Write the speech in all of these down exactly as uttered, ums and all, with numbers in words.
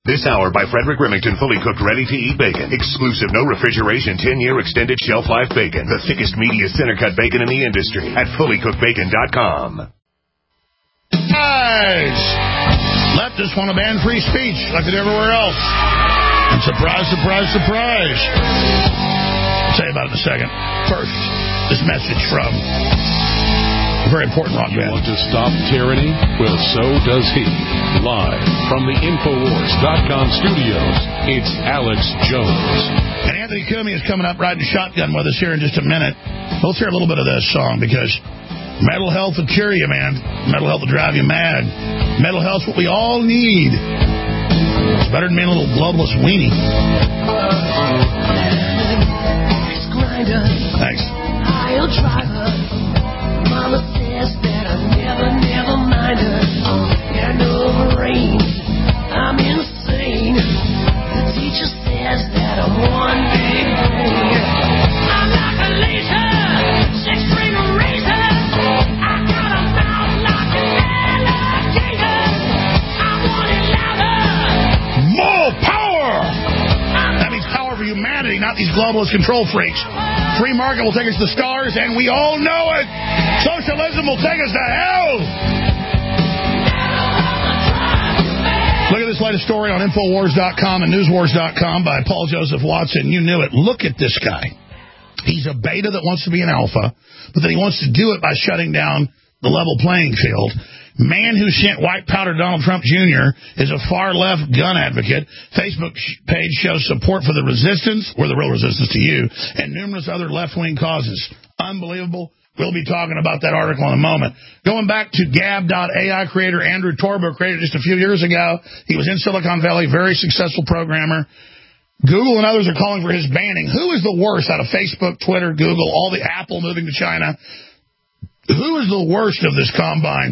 This hour by Frederick Remington, fully cooked, ready-to-eat bacon. Exclusive, no refrigeration, ten-year extended shelf life bacon. The thickest, meatiest, center-cut bacon in the industry at fully cooked bacon dot com. Guys, leftists want to ban free speech like they do everywhere else. And surprise, surprise, surprise. I'll tell you about it in a second. First, this message from a very important rock band. You want to stop tyranny? Well, so does he. Live from the Infowars dot com studios, it's Alex Jones. And Anthony Cumia is coming up riding shotgun with us here in just a minute. Let's hear a little bit of this song, because mental health will cure you, man. Mental health will drive you mad. Mental health's what we all need. It's better than being a little globalist weenie. Thanks. I'll drive her. Mama says that I never, never mind her. Got no brains, I'm insane. The teacher says that I'm one big brain. I'm like a laser, six-string razor. I got a mouth like an alligator. I want it louder. More power! That means power for humanity, not these globalist control freaks. Free market will take us to the stars, and we all know it. Socialism will take us to hell. Look at this latest story on Infowars dot com and Newswars dot com by Paul Joseph Watson. You knew it. Look at this guy. He's a beta that wants to be an alpha, but then he wants to do it by shutting down the level playing field. Man who sent white powder Donald Trump Junior is a far-left gun advocate. Facebook page shows support for the resistance, or the real resistance to you, and numerous other left-wing causes. Unbelievable. We'll be talking about that article in a moment. Going back to Gab dot A I creator Andrew Torba, created just a few years ago. He was in Silicon Valley, very successful programmer. Google and others are calling for his banning. Who is the worst out of Facebook, Twitter, Google, all the Apple moving to China? Who is the worst of this combine?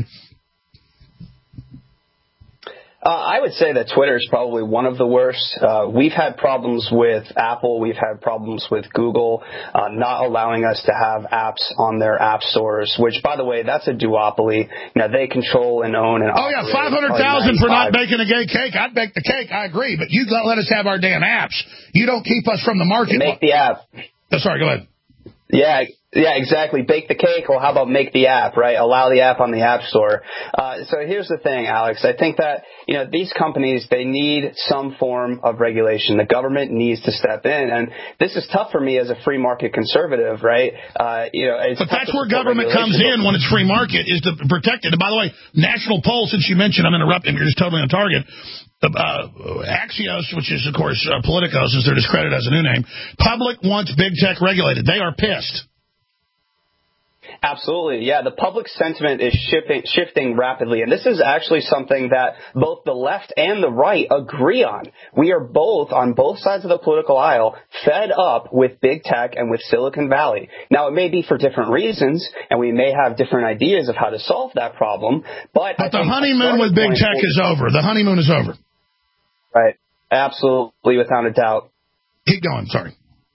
Uh, I would say that Twitter is probably one of the worst. Uh, we've had problems with Apple. We've had problems with Google uh, not allowing us to have apps on their app stores, which, by the way, that's a duopoly. You know, they control and own and Oh, yeah, five hundred thousand for not baking a gay cake. I'd bake the cake. I agree. But you don't let us have our damn apps. You don't keep us from the market. Make the app. Oh, sorry, go ahead. Yeah, yeah, exactly. Bake the cake, or how about make the app, right? Allow the app on the App Store. Uh, so here's the thing, Alex. I think that, you know, these companies, they need some form of regulation. The government needs to step in. And this is tough for me as a free market conservative, right? Uh, you know, it's but that's where government comes in when it's free market, is to protect it. And by the way, national poll, since you mentioned, I'm interrupting, you're just totally on target. Uh, Axios, which is, of course, uh, Politico, since they're discredited as a new name, public wants big tech regulated. They are pissed. Absolutely. Yeah, the public sentiment is shifting, shifting rapidly. And this is actually something that both the left and the right agree on. We are both, on both sides of the political aisle, fed up with big tech and with Silicon Valley. Now, it may be for different reasons, and we may have different ideas of how to solve that problem. But, but the honeymoon with big tech is over. The honeymoon is over. Right. Absolutely, without a doubt. Keep going. Sorry.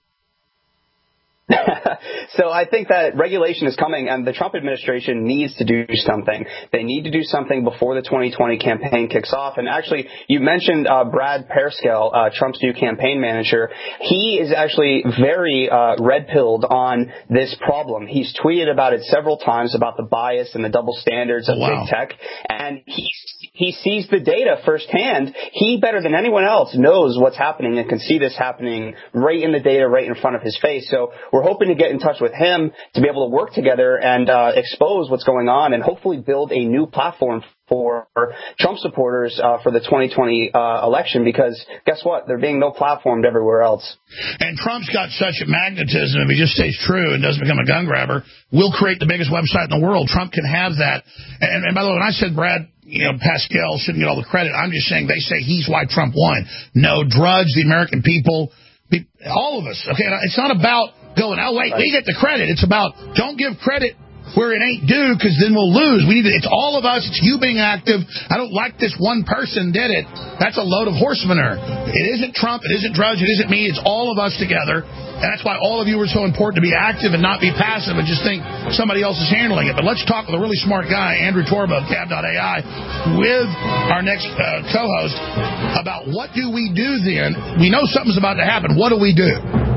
So I think that regulation is coming, and the Trump administration needs to do something. They need to do something before the twenty twenty campaign kicks off. And actually, you mentioned uh, Brad Parscale, uh, Trump's new campaign manager. He is actually very uh, red-pilled on this problem. He's tweeted about it several times, about the bias and the double standards of oh, wow. big tech. And he, he sees the data firsthand. He, better than anyone else, knows what's happening and can see this happening right in the data, right in front of his face. So we're hoping to get in touch with him to be able to work together and uh, expose what's going on and hopefully build a new platform for Trump supporters uh, for the twenty twenty uh, election, because guess what? They're being no-platformed everywhere else. And Trump's got such a magnetism, if he just stays true and doesn't become a gun grabber, we'll create the biggest website in the world. Trump can have that. And, and by the way, when I said Brad, you know, Pascal shouldn't get all the credit, I'm just saying they say he's why Trump won. No, Drudge, the American people, all of us. Okay, it's not about going, oh, wait, right. we get the credit. It's about don't give credit where it ain't due, because then we'll lose. We need to, it's all of us. It's you being active. I don't like this one person did it. That's a load of horse manure. It isn't Trump. It isn't Drudge. It isn't me. It's all of us together. And that's why all of you are so important to be active and not be passive and just think somebody else is handling it. But let's talk with a really smart guy, Andrew Torba of Gab dot A I, with our next uh, co-host about what do we do then. We know something's about to happen. What do we do?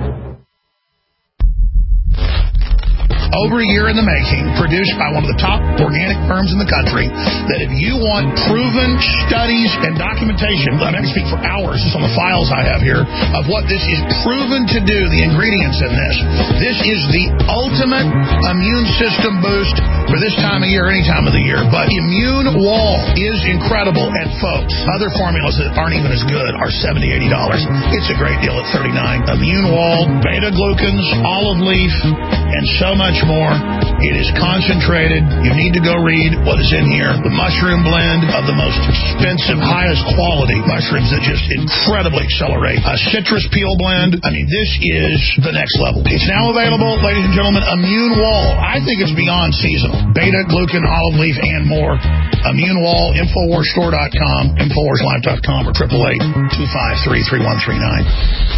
Over a year in the making, produced by one of the top organic firms in the country, that if you want proven studies and documentation, I mean, I can speak for hours just on the files I have here, of what this is proven to do, the ingredients in this. This is the ultimate immune system boost for this time of year, any time of the year. But Immune Wall is incredible. And folks, other formulas that aren't even as good are seventy dollars, eighty dollars. It's a great deal at thirty-nine dollars. Immune Wall, beta-glucans, olive leaf, and so much more. It is concentrated. You need to go read what is in here. The mushroom blend of the most expensive, highest quality mushrooms that just incredibly accelerate. A citrus peel blend. I mean, this is the next level. It's now available, ladies and gentlemen. Immune Wall. I think it's beyond seasonal. Beta, glucan, olive leaf, and more. Immune Wall, Infowars Store dot com, Infowars Live dot com, or eight eight eight, two five three, three one three nine.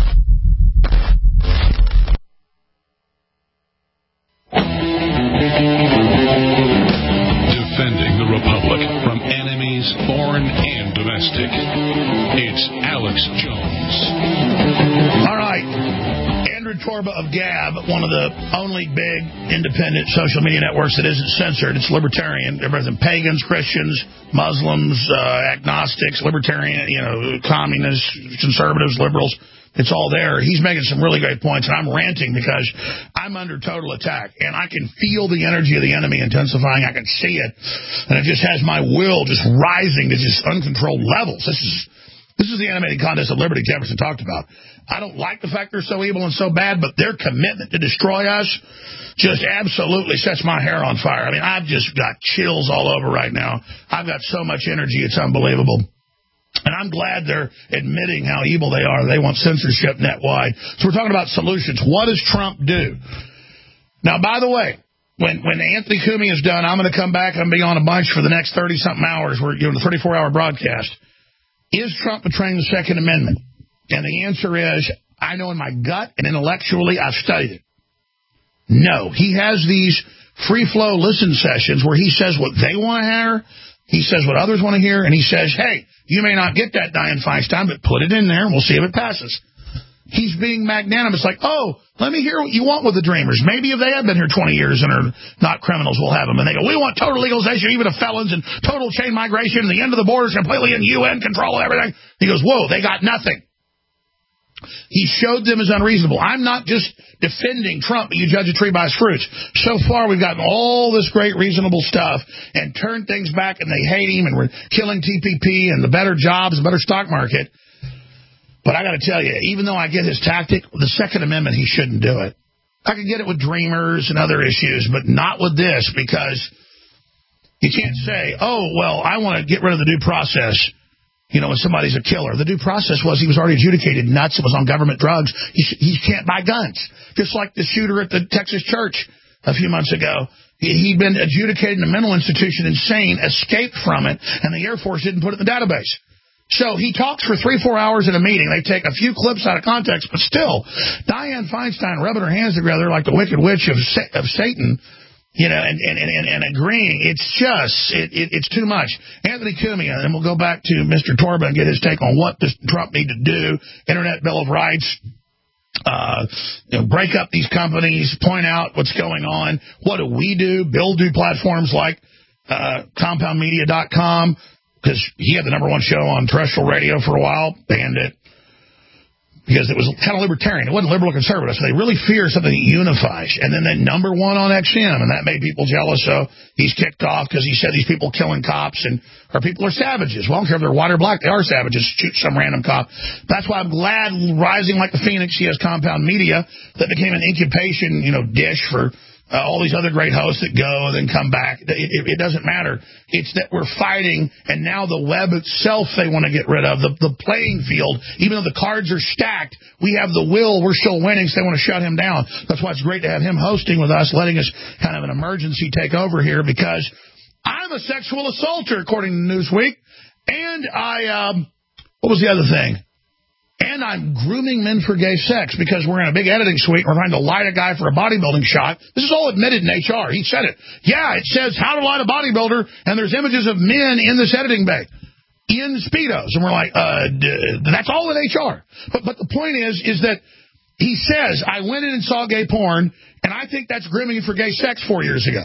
Defending the Republic from enemies, foreign and domestic. It's Alex Jones. All right. Andrew Torba of Gab, one of the only big independent social media networks that isn't censored. It's libertarian. Everybody's pagans, Christians, Muslims, uh, agnostics, libertarian, you know, communists, conservatives, liberals. It's all there. He's making some really great points, and I'm ranting because I'm under total attack, and I can feel the energy of the enemy intensifying. I can see it, and it just has my will just rising to just uncontrolled levels. This is this is the animated contest of liberty Jefferson talked about. I don't like the fact they're so evil and so bad, but their commitment to destroy us just absolutely sets my hair on fire. I mean, I've just got chills all over right now. I've got so much energy, it's unbelievable. And I'm glad they're admitting how evil they are. They want censorship net-wide. So we're talking about solutions. What does Trump do? Now, by the way, when when Anthony Cumia is done, I'm going to come back and be on a bunch for the next thirty-something hours. We're doing a thirty-four hour broadcast. Is Trump betraying the Second Amendment? And the answer is, I know in my gut and intellectually, I've studied it. No. He has these free-flow listen sessions where he says what they want to hear. He says what others want to hear, and he says, hey, you may not get that, Dianne Feinstein, but put it in there, and we'll see if it passes. He's being magnanimous, like, oh, let me hear what you want with the Dreamers. Maybe if they have been here twenty years and are not criminals, we'll have them. And they go, we want total legalization, even of felons, and total chain migration, and the end of the borders completely in U N control and everything. He goes, whoa, they got nothing. He showed them as unreasonable. I'm not just defending Trump, but you judge a tree by its fruits. So far, we've gotten all this great reasonable stuff and turned things back, and they hate him, and we're killing T P P and the better jobs, the better stock market. But I got to tell you, even though I get his tactic, the Second Amendment, he shouldn't do it. I could get it with Dreamers and other issues, but not with this, because you can't say, oh, well, I want to get rid of the due process. You know, when somebody's a killer. The due process was he was already adjudicated nuts. It was on government drugs. He, he can't buy guns. Just like the shooter at the Texas church a few months ago. He, he'd been adjudicated in a mental institution, insane, escaped from it, and the Air Force didn't put it in the database. So he talks for three, four hours in a meeting. They take a few clips out of context, but still, Dianne Feinstein rubbing her hands together like the wicked witch of, of Satan, you know, and, and, and, and agreeing. It's just, it, it, it's too much. Anthony Cumia, and we'll go back to Mister Torba and get his take on what does Trump need to do, Internet Bill of Rights, uh, you know, break up these companies, point out what's going on. What do we do? Build new platforms like uh, compound media dot com, because he had the number one show on terrestrial radio for a while, banned it. Because it was kind of libertarian. It wasn't liberal or conservative. So they really fear something that unifies. And then they number one on X M, and that made people jealous. So he's kicked off because he said these people killing cops and or people are savages. Well, I don't care if they're white or black. They are savages. Shoot some random cop. That's why I'm glad, rising like the phoenix, he has Compound Media that became an incubation, you know, dish for uh, all these other great hosts that go and then come back. It, it, it doesn't matter. It's that we're fighting, and now the web itself they want to get rid of, the, the playing field. Even though the cards are stacked, we have the will. We're still winning, so they want to shut him down. That's why it's great to have him hosting with us, letting us kind of an emergency take over here, because I'm a sexual assaulter, according to Newsweek, and I, um, what was the other thing? And I'm grooming men for gay sex because we're in a big editing suite. We're trying to light a guy for a bodybuilding shot. This is all admitted in H R. He said it. Yeah, it says how to light a bodybuilder, and there's images of men in this editing bay in Speedos. And we're like, uh, d- that's all in H R. But but the point is, is that he says, I went in and saw gay porn, and I think that's grooming for gay sex four years ago.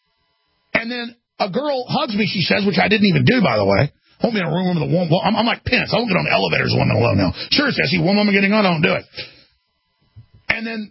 And then a girl hugs me, she says, which I didn't even do, by the way. Won't be in a room with a woman. Well, I'm, I'm like Pence. I won't get on elevators with women alone now. Sure, I see one woman getting on, I don't do it. And then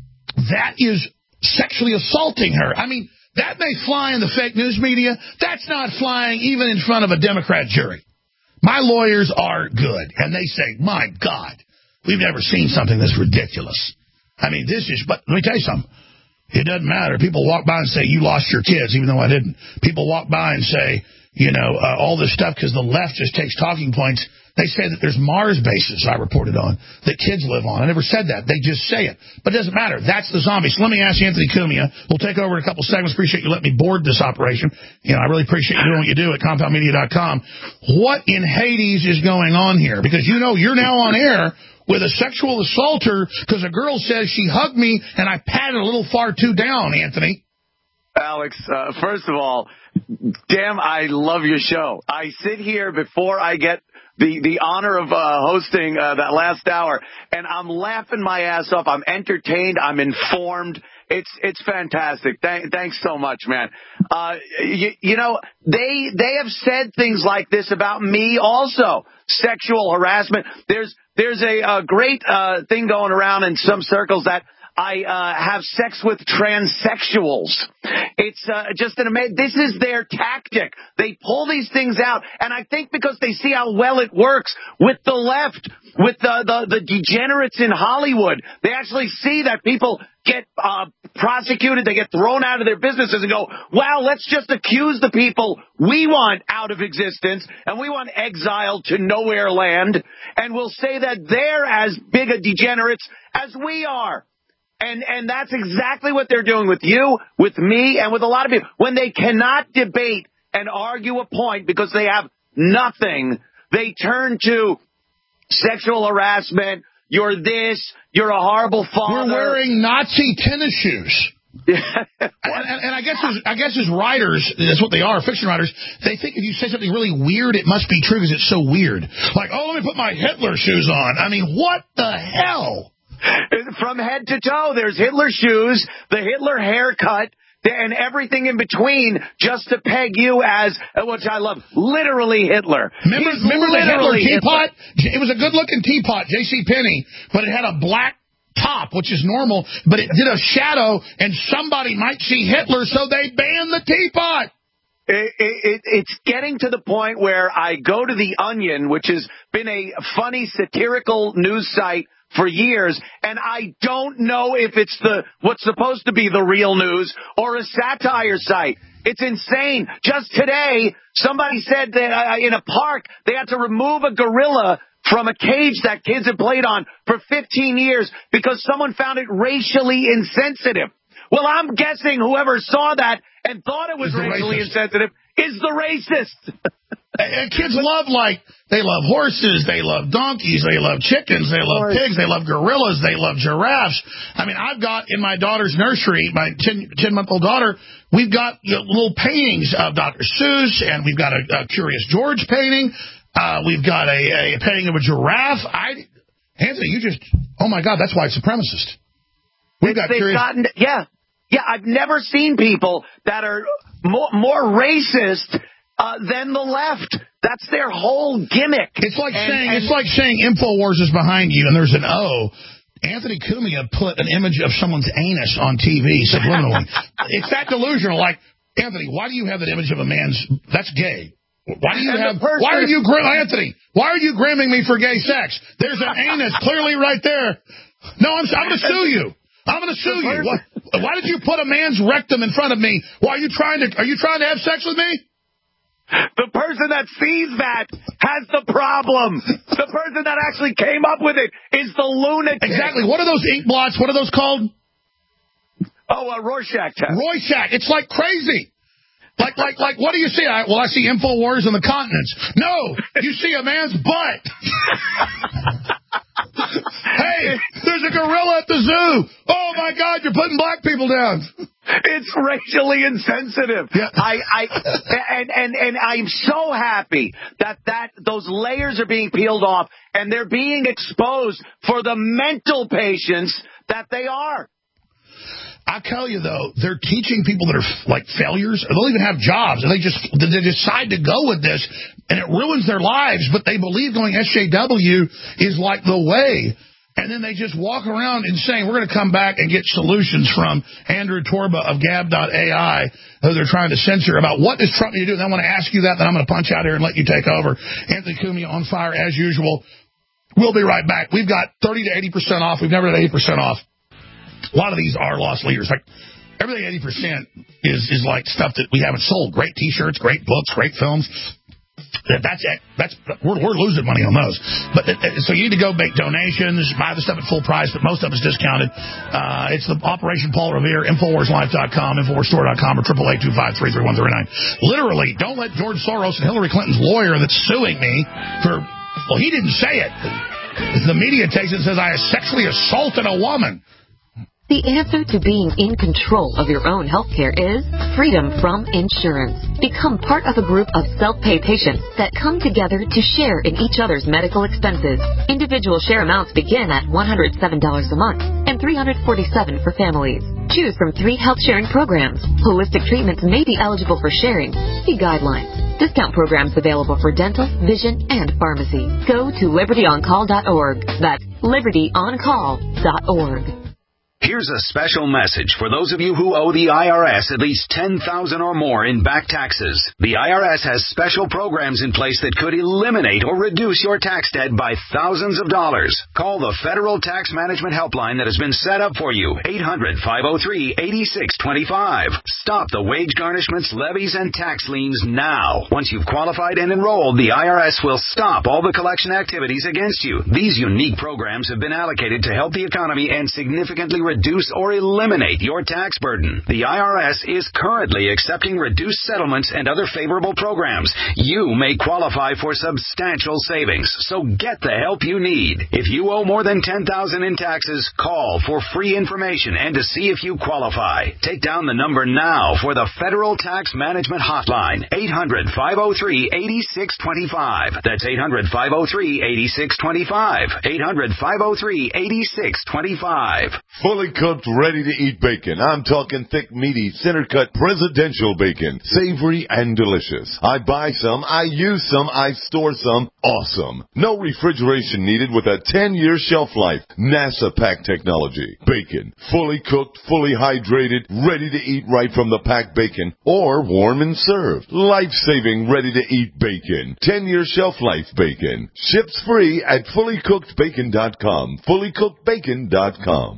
that is sexually assaulting her. I mean, that may fly in the fake news media. That's not flying even in front of a Democrat jury. My lawyers are good, and they say, my God, we've never seen something this ridiculous. I mean, this is, but let me tell you something. It doesn't matter. People walk by and say, you lost your kids, even though I didn't. People walk by and say, you know, uh, all this stuff, because the left just takes talking points. They say that there's Mars bases I reported on that kids live on. I never said that. They just say it. But it doesn't matter. That's the zombie. So let me ask Anthony Cumia. We'll take over in a couple segments. Appreciate you letting me board this operation. You know, I really appreciate you doing what you do at compound media dot com. What in Hades is going on here? Because, you know, you're now on air with a sexual assaulter because a girl says she hugged me and I patted a little far too down, Anthony. Alex, uh, first of all, damn, I love your show. I sit here before I get the, the honor of uh, hosting uh, that last hour, and I'm laughing my ass off. I'm entertained. I'm informed. It's it's fantastic. Th- thanks so much, man. Uh, you, you know, they they have said things like this about me also. Sexual harassment. There's there's a, a great uh, thing going around in some circles that I uh, have sex with transsexuals. It's uh, just an amazing. This is their tactic. They pull these things out, and I think because they see how well it works with the left, with the the, the degenerates in Hollywood, they actually see that people get uh, prosecuted, they get thrown out of their businesses, and go, "Wow, let's just accuse the people we want out of existence, and we want exiled to nowhere land, and we'll say that they're as big a degenerates as we are." And and that's exactly what they're doing with you, with me, and with a lot of people. When they cannot debate and argue a point because they have nothing, they turn to sexual harassment. You're this. You're a horrible father. We're wearing Nazi tennis shoes. and, and, and I guess as, I guess as writers, that's what they are, fiction writers, they think if you say something really weird, it must be true because it's so weird. Like, oh, let me put my Hitler shoes on. I mean, what the hell? From head to toe, there's Hitler shoes, the Hitler haircut, and everything in between just to peg you as, which I love, literally Hitler. Remember, He's remember the Hitler teapot? Hitler. It was a good-looking teapot, JCPenney, but it had a black top, which is normal, but it did a shadow, and somebody might see Hitler, so they banned the teapot. It, it, it's getting to the point where I go to The Onion, which has been a funny, satirical news site for years, and I don't know if it's the what's supposed to be the real news or a satire site. It's insane. Just today, somebody said that uh, in a park they had to remove a gorilla from a cage that kids had played on for fifteen years because someone found it racially insensitive. Well, I'm guessing whoever saw that and thought it was racially racist. insensitive is the racist. And kids love, like, they love horses, they love donkeys, they love chickens, they love pigs, they love gorillas, they love giraffes. I mean, I've got in my daughter's nursery, my ten-month-old daughter, we've got you know, little paintings of Doctor Seuss, and we've got a, a Curious George painting. Uh, we've got a, a painting of a giraffe. I, Anthony, you just, oh, my God, that's white supremacist. We've got They've Curious... gotten, yeah, yeah, I've never seen people that are more, more racist Uh, than the left. That's their whole gimmick. It's like and, saying and, it's like saying InfoWars is behind you and there's an O. Anthony Cumia put an image of someone's anus on T V subliminally. It's that delusional. Like, Anthony, why do you have that image of a man's? That's gay. Why do you have? Person, why are you Anthony? Why are you grooming me for gay sex? There's an anus clearly right there. No, I'm, I'm going to sue you. I'm going to sue you. What? Why did you put a man's rectum in front of me? Why are you trying to? Are you trying to have sex with me? The person that sees that has the problem. The person that actually came up with it is the lunatic. Exactly. What are those ink blots? What are those called? Oh, a Rorschach test. Rorschach. It's like crazy. Like, like, like, what do you see? I, well, I see InfoWars and the continents. No, you see a man's butt. Hey, there's a gorilla at the zoo. Oh, my God, you're putting black people down. It's racially insensitive. Yeah. I, I, and, and, and I'm so happy that, that those layers are being peeled off and they're being exposed for the mental patients that they are. I tell you, though, they're teaching people that are, like, failures. Or they'll even have jobs, and they just they decide to go with this, and it ruins their lives, but they believe going S J W is, like, the way. And then they just walk around and saying, we're going to come back and get solutions from Andrew Torba of Gab dot A I, who they're trying to censor, about what does Trump need to do. And I want to ask you that, then I'm going to punch out here and let you take over. Anthony Cumia on fire, as usual. We'll be right back. We've got thirty to eighty percent off. We've never had eighty percent off. A lot of these are lost leaders. Like, everything eighty percent is, is like stuff that we haven't sold. Great T-shirts, great books, great films. That's that's we're, we're losing money on those. But so you need to go make donations, buy the stuff at full price, but most of it's discounted. Uh, it's the Operation Paul Revere, Infowars Life dot com, Infowars Store dot com, or triple eight two five three three one three nine. Literally, don't let George Soros and Hillary Clinton's lawyer that's suing me for, well, he didn't say it. The media takes it and says I sexually assaulted a woman. The answer to being in control of your own health care is freedom from insurance. Become part of a group of self-pay patients that come together to share in each other's medical expenses. Individual share amounts begin at one hundred seven dollars a month and three hundred forty-seven dollars for families. Choose from three health sharing programs. Holistic treatments may be eligible for sharing. See guidelines. Discount programs available for dental, vision, and pharmacy. Go to liberty on call dot org. That's liberty on call dot org. Here's a special message for those of you who owe the I R S at least ten thousand dollars or more in back taxes. The I R S has special programs in place that could eliminate or reduce your tax debt by thousands of dollars. Call the Federal Tax Management Helpline that has been set up for you, eight hundred, five oh three, eight six two five. Stop the wage garnishments, levies, and tax liens now. Once you've qualified and enrolled, the I R S will stop all the collection activities against you. These unique programs have been allocated to help the economy and significantly reduce or eliminate your tax burden. The I R S is currently accepting reduced settlements and other favorable programs. You may qualify for substantial savings, so get the help you need. If you owe more than ten thousand dollars in taxes, call for free information and to see if you qualify. Take down the number now for the Federal Tax Management Hotline, eight hundred, five oh three, eight six two five. That's eight hundred, five oh three, eight six two five. eight hundred, five oh three, eight six two five. Fully cooked, ready-to-eat bacon. I'm talking thick, meaty, center-cut presidential bacon. Savory and delicious. I buy some, I use some, I store some. Awesome. No refrigeration needed with a ten-year shelf life. NASA pack technology. Bacon. Fully cooked, fully hydrated, ready to eat right from the packed bacon. Or warm and served. Life-saving, ready-to-eat bacon. ten-year shelf life bacon. Ships free at fully cooked bacon dot com. fully cooked bacon dot com.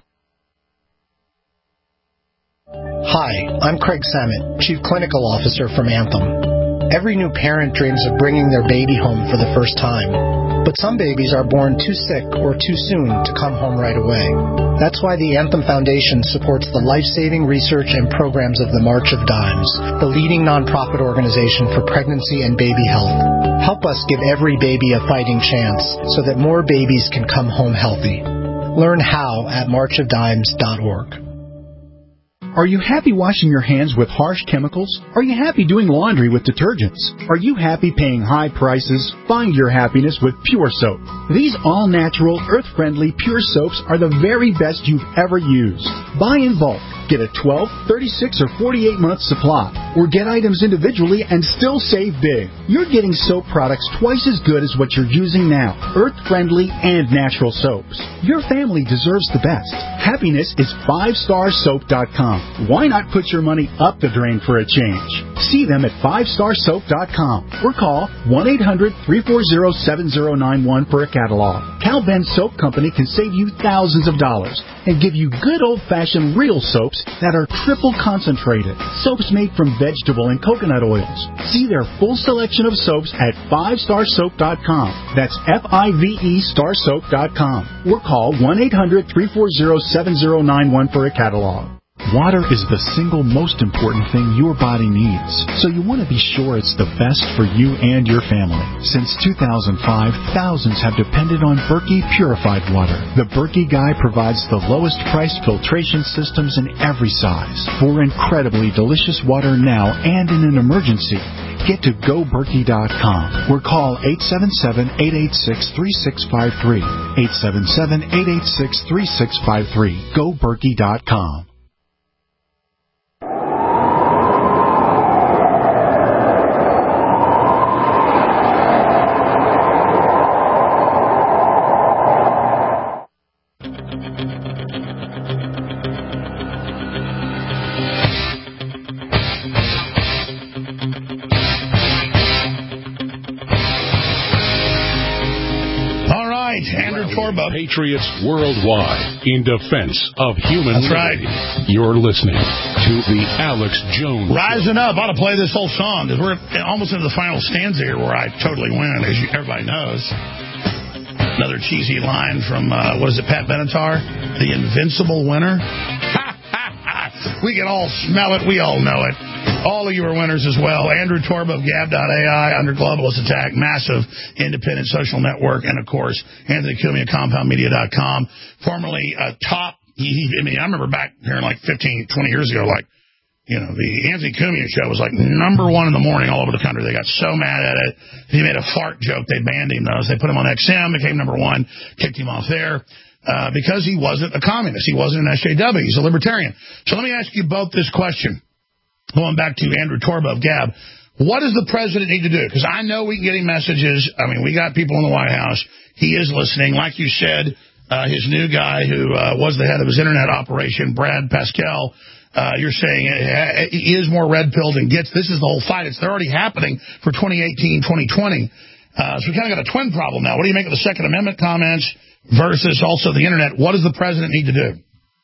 Hi, I'm Craig Samet, Chief Clinical Officer from Anthem. Every new parent dreams of bringing their baby home for the first time. But some babies are born too sick or too soon to come home right away. That's why the Anthem Foundation supports the life-saving research and programs of the March of Dimes, the leading nonprofit organization for pregnancy and baby health. Help us give every baby a fighting chance so that more babies can come home healthy. Learn how at march of dimes dot org. Are you happy washing your hands with harsh chemicals? Are you happy doing laundry with detergents? Are you happy paying high prices? Find your happiness with Pure Soap. These all-natural, earth-friendly Pure Soaps are the very best you've ever used. Buy in bulk. Get a twelve, thirty-six, or forty-eight month supply. Or get items individually and still save big. You're getting soap products twice as good as what you're using now. Earth-friendly and natural soaps. Your family deserves the best. Happiness is five star soap dot com. Why not put your money up the drain for a change? See them at five star soap dot com or call one eight hundred, three four zero, seven zero nine one for a catalog. Al Ben Soap Company can save you thousands of dollars and give you good old-fashioned real soaps that are triple concentrated. Soaps made from vegetable and coconut oils. See their full selection of soaps at five star soap dot com. That's F I V E star soap dot com. Or call one eight hundred, three four zero, seven zero nine one for a catalog. Water is the single most important thing your body needs, so you want to be sure it's the best for you and your family. Since two thousand five, thousands have depended on Berkey purified water. The Berkey Guy provides the lowest priced filtration systems in every size for incredibly delicious water now and in an emergency. Get to go berkey dot com or call eight seven seven, eight eight six, three six five three. eight seven seven, eight eight six, three six five three. go berkey dot com. Patriots worldwide in defense of human That's liberty. Right. You're listening to the Alex Jones Rising Show. Up. I ought to play this whole song because we're almost into the final stanza here where I totally win, as you, everybody knows. Another cheesy line from, uh, what is it, Pat Benatar? The Invincible Winner. We can all smell it. We all know it. All of you are winners as well. Andrew Torba of Gab dot A I, under globalist attack, massive independent social network, and, of course, Anthony Cumia, compound media dot com, formerly uh, top. He, he, I mean, I remember back here like fifteen, twenty years ago, like, you know, the Anthony Cumia show was like number one in the morning all over the country. They got so mad at it. He made a fart joke. They banned him, those. They put him on X M, became number one, kicked him off there. Uh, because he wasn't a communist. He wasn't an S J W. He's a libertarian. So let me ask you both this question. Going back to Andrew Torba of Gab, what does the president need to do? Because I know we can get him messages. I mean, we got people in the White House. He is listening. Like you said, uh, his new guy who uh, was the head of his internet operation, Brad Pascal, uh, you're saying uh, he is more red-pilled and gets this is the whole fight. It's already happening for twenty eighteen, twenty twenty. Uh, so we kind of got a twin problem now. What do you make of the Second Amendment comments versus also the internet? What does the president need to do?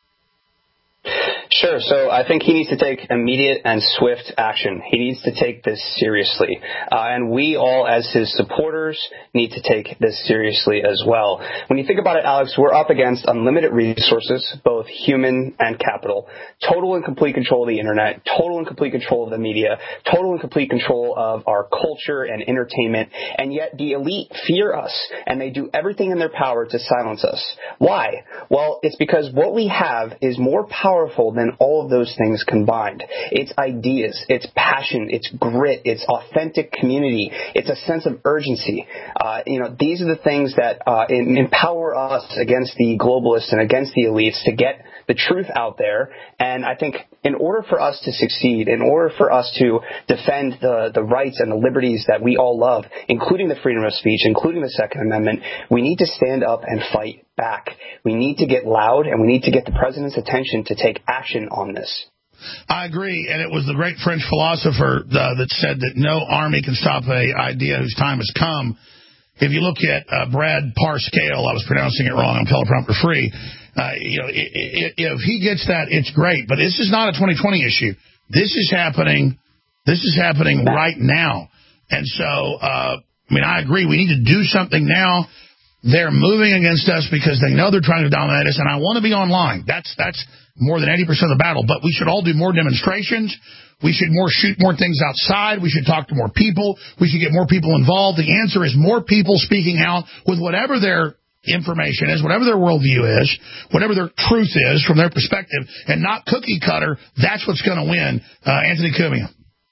Sure. So I think he needs to take immediate and swift action. He needs to take this seriously. Uh, and we all, as his supporters, need to take this seriously as well. When you think about it, Alex, we're up against unlimited resources, both human and capital, total and complete control of the internet, total and complete control of the media, total and complete control of our culture and entertainment. And yet the elite fear us, and they do everything in their power to silence us. Why? Well, it's because what we have is more powerful than all of those things combined. It's ideas, it's passion, it's grit, it's authentic community, it's a sense of urgency. Uh, you know, these are the things that uh, empower us against the globalists and against the elites to get the truth out there. And I think in order for us to succeed, in order for us to defend the, the rights and the liberties that we all love, including the freedom of speech, including the Second Amendment, we need to stand up and fight back. We need to get loud, and we need to get the president's attention to take action on this. I agree, and it was the great French philosopher uh, that said that no army can stop an idea whose time has come. If you look at uh, Brad Parscale, I was pronouncing it wrong, I'm teleprompter free, uh, you know, if, if he gets that, it's great. But this is not a twenty twenty issue. This is happening. This is happening right now. And so, uh, I mean, I agree. We need to do something now. They're moving against us because they know they're trying to dominate us, and I want to be online. That's that's more than eighty percent of the battle. But we should all do more demonstrations. We should more shoot more things outside. We should talk to more people. We should get more people involved. The answer is more people speaking out with whatever their information is, whatever their worldview is, whatever their truth is from their perspective, and not cookie cutter. That's what's going to win. Uh, Anthony Cumia.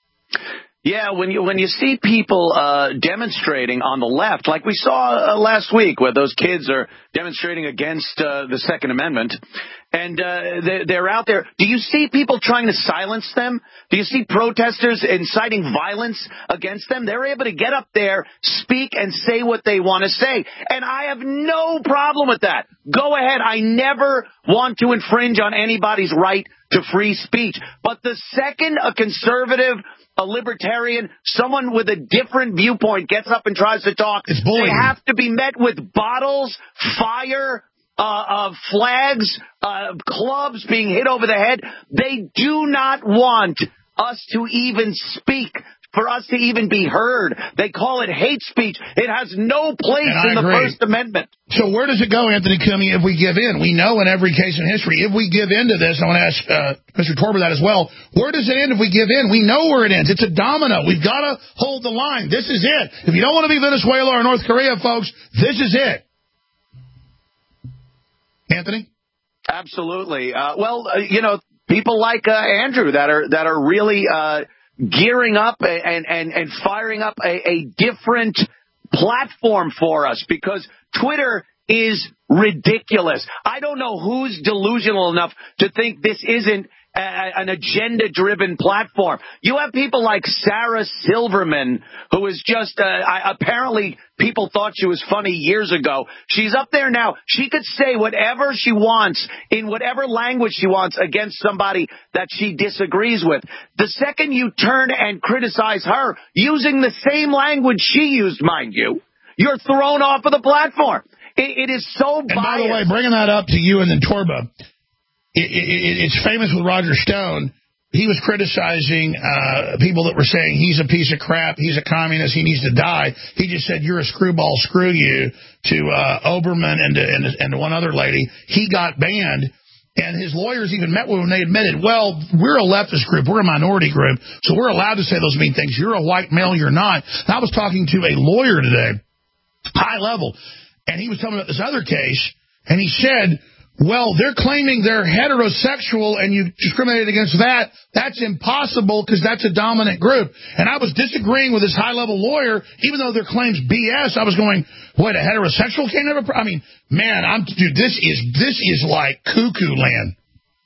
Yeah, when you when you see people uh, demonstrating on the left, like we saw uh, last week, where those kids are demonstrating against uh, the Second Amendment, and uh, they're out there. Do you see people trying to silence them? Do you see protesters inciting violence against them? They're able to get up there, speak, and say what they want to say. And I have no problem with that. Go ahead. I never want to infringe on anybody's right to free speech. But the second a conservative, a libertarian, someone with a different viewpoint gets up and tries to talk, it's bullying. They have to be met with bottles, fire, uh, uh, flags, uh, clubs being hit over the head. They do not want us to even speak, for us to even be heard. They call it hate speech. It has no place in the First Amendment. So where does it go, Anthony Cumia, if we give in? We know in every case in history, if we give in to this, I want to ask uh, Mister Torber that as well, where does it end if we give in? We know where it ends. It's a domino. We've got to hold the line. This is it. If you don't want to be Venezuela or North Korea, folks, this is it. Anthony? Absolutely. Uh, well, uh, you know, people like uh, Andrew that are that are really uh, gearing up and, and, and firing up a, a different platform for us, because Twitter is ridiculous. I don't know who's delusional enough to think this isn't a, an agenda-driven platform. You have people like Sarah Silverman, who is just, uh, I, apparently people thought she was funny years ago. She's up there now. She could say whatever she wants in whatever language she wants against somebody that she disagrees with. The second you turn and criticize her using the same language she used, mind you, you're thrown off of the platform. It, it is so biased. And by the way, bringing that up to you and then Torba, it, it, it's famous with Roger Stone. He was criticizing uh, people that were saying he's a piece of crap, he's a communist, he needs to die. He just said, you're a screwball, screw you, to uh, Oberman and to, and, to, and to one other lady. He got banned, and his lawyers even met with him, and they admitted, well, we're a leftist group, we're a minority group, so we're allowed to say those mean things. You're a white male, you're not. And I was talking to a lawyer today, high level, and he was telling me about this other case, and he said, well, they're claiming they're heterosexual and you discriminated against that. That's impossible because that's a dominant group. And I was disagreeing with this high-level lawyer, even though their claim's B S. I was going, what, a heterosexual can't have a... I mean, man, I'm dude, this is this is like cuckoo land.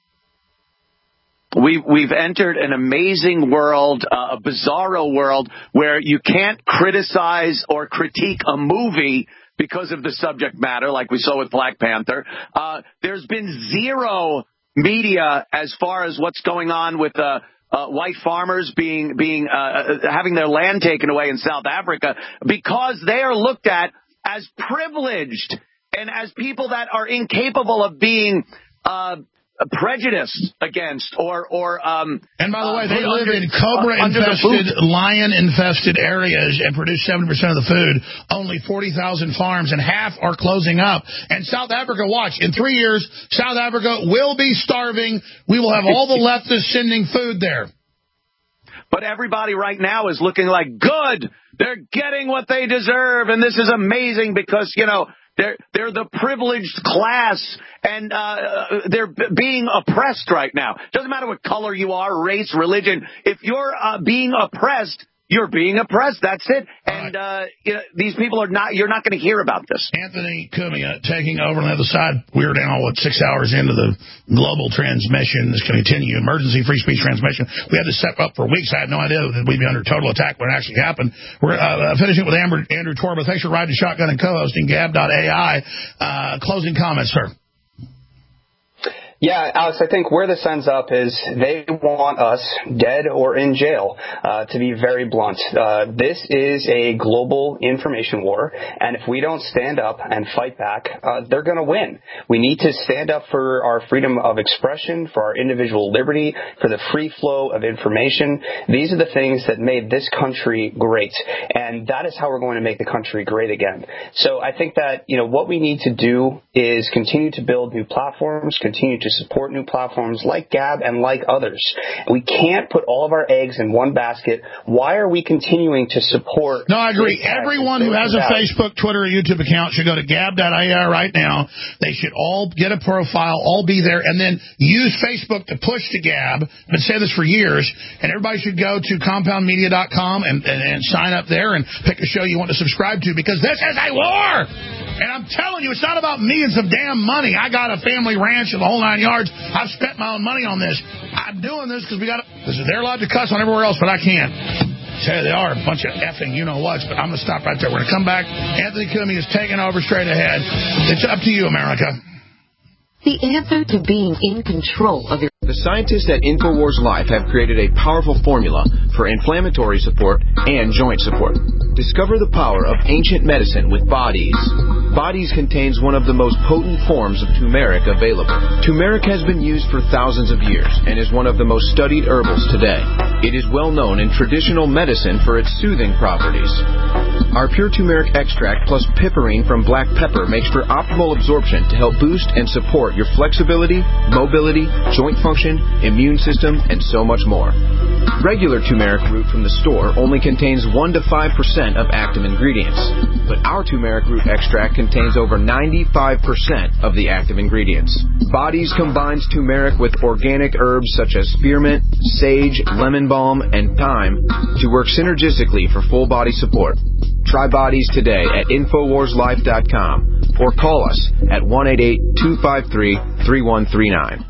We've, we've entered an amazing world, uh, a bizarro world, where you can't criticize or critique a movie because of the subject matter, like we saw with Black Panther. Uh, there's been zero media as far as what's going on with uh, uh, white farmers being being uh, having their land taken away in South Africa, because they are looked at as privileged and as people that are incapable of being uh, prejudiced against or or um and by the way, uh, they live under, in cobra infested, uh, lion infested areas and produce seventy percent of the food. Only forty thousand farms, and half are closing up. And South Africa, watch, in three years South Africa will be starving. We will have all the leftists sending food there. But everybody right now is looking like, good, they're getting what they deserve, and this is amazing because, you know, They're they're the privileged class, and uh, they're b- being oppressed right now. Doesn't matter what color you are, race, religion. If you're uh, being oppressed, you're being oppressed. That's it. And uh, you know, these people are not. You're not going to hear about this. Anthony Cumia taking over on the other side. We're now what six hours into the global transmission. This can continue. Emergency free speech transmission. We had this set up for weeks. I had no idea that we'd be under total attack when it actually happened. We're uh, finishing with Amber, Andrew Torba. Thanks for riding shotgun and co-hosting Gab dot A I. Uh, closing comments, sir. Yeah, Alex, I think where this ends up is they want us dead or in jail, uh, to be very blunt. Uh, this is a global information war, and if we don't stand up and fight back, uh, they're going to win. We need to stand up for our freedom of expression, for our individual liberty, for the free flow of information. These are the things that made this country great, and that is how we're going to make the country great again. So I think that, you know, what we need to do is continue to build new platforms, continue to support new platforms like Gab and like others. We can't put all of our eggs in one basket. Why are we continuing to support... No, I agree. Everyone who has a Facebook, Twitter, or YouTube account should go to Gab dot A I right now. They should all get a profile, all be there, and then use Facebook to push to Gab. I've been saying this for years, and everybody should go to compound media dot com and, and, and sign up there and pick a show you want to subscribe to, because this is a war! And I'm telling you, it's not about millions of damn money. I got a family ranch and the whole nine yards. I've spent my own money on this. I'm doing this because we got. They're allowed to cuss on everywhere else, but I can't. Tell you, they are a bunch of effing you-know-whats, but I'm going to stop right there. We're going to come back. Anthony Cumia is taking over straight ahead. It's up to you, America. The answer to being in control of your... The scientists at InfoWars Life have created a powerful formula for inflammatory support and joint support. Discover the power of ancient medicine with Bodies. Bodies contains one of the most potent forms of turmeric available. Turmeric has been used for thousands of years and is one of the most studied herbals today. It is well known in traditional medicine for its soothing properties. Our pure turmeric extract plus piperine from black pepper makes for optimal absorption to help boost and support your flexibility, mobility, joint function, immune system, and so much more. Regular turmeric root from the store only contains one to five percent of active ingredients, but our turmeric root extract contains over ninety-five percent of the active ingredients. Bodies combines turmeric with organic herbs such as spearmint, sage, lemon balm, and thyme to work synergistically for full body support. Try Bodies today at Infowars Life dot com or call us at one eight eight, two five three, three one three nine.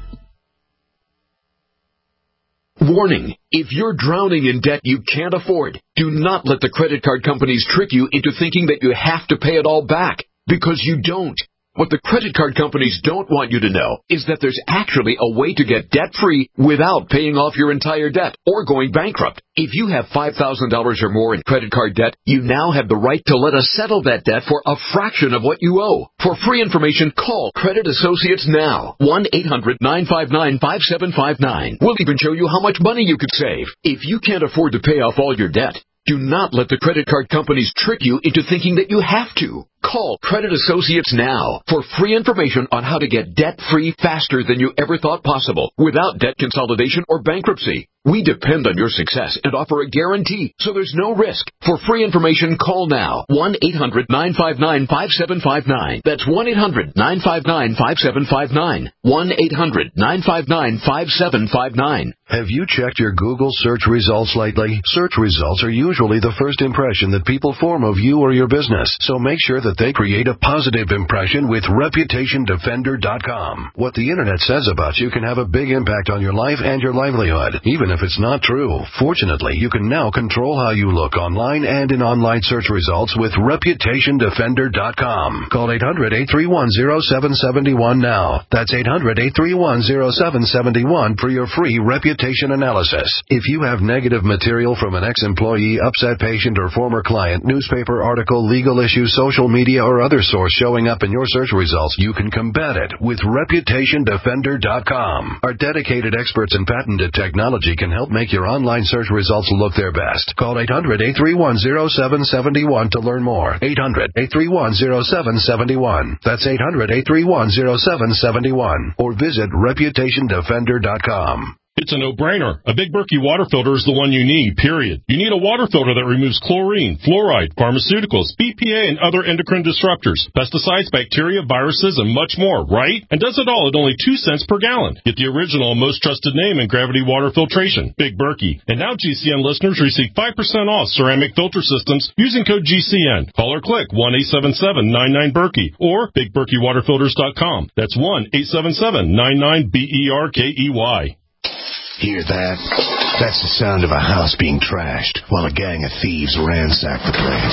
Warning, if you're drowning in debt you can't afford, do not let the credit card companies trick you into thinking that you have to pay it all back, because you don't. What the credit card companies don't want you to know is that there's actually a way to get debt-free without paying off your entire debt or going bankrupt. If you have five thousand dollars or more in credit card debt, you now have the right to let us settle that debt for a fraction of what you owe. For free information, call Credit Associates now. one eight hundred, nine five nine, five seven five nine. We'll even show you how much money you could save. If you can't afford to pay off all your debt, do not let the credit card companies trick you into thinking that you have to. Call Credit Associates now for free information on how to get debt-free faster than you ever thought possible without debt consolidation or bankruptcy. We depend on your success and offer a guarantee, so there's no risk. For free information, call now. one eight hundred, nine five nine, five seven five nine. That's one eight hundred, nine five nine, five seven five nine. one eight hundred, nine five nine, five seven five nine. Have you checked your Google search results lately? Search results are usually the first impression that people form of you or your business, so make sure that they create a positive impression with Reputation Defender dot com. What the Internet says about you can have a big impact on your life and your livelihood, even if it's not true. Fortunately, you can now control how you look online and in online search results with Reputation Defender dot com. Call eight hundred, eight three one, zero seven seven one now. That's eight hundred, eight three one, zero seven seven one for your free reputation analysis. If you have negative material from an ex-employee, upset patient, or former client, newspaper article, legal issue, social media, or other source showing up in your search results, you can combat it with Reputation Defender dot com. Our dedicated experts in patented technology can help make your online search results look their best. Call eight hundred, eight three one, zero seven seven one to learn more. eight hundred, eight three one, zero seven seven one. That's eight hundred, eight three one, zero seven seven one. Or visit Reputation Defender dot com. It's a no-brainer. A Big Berkey water filter is the one you need, period. You need a water filter that removes chlorine, fluoride, pharmaceuticals, B P A, and other endocrine disruptors, pesticides, bacteria, viruses, and much more, right? And does it all at only two cents per gallon. Get the original and most trusted name in gravity water filtration, Big Berkey. And now G C N listeners receive five percent off ceramic filter systems using code G C N. Call or click one eight seven seven, nine nine, Berkey or Big Berkey Water Filters dot com. That's one eight seven seven, nine nine, B E R K E Y. Hear that? That's the sound of a house being trashed while a gang of thieves ransack the place.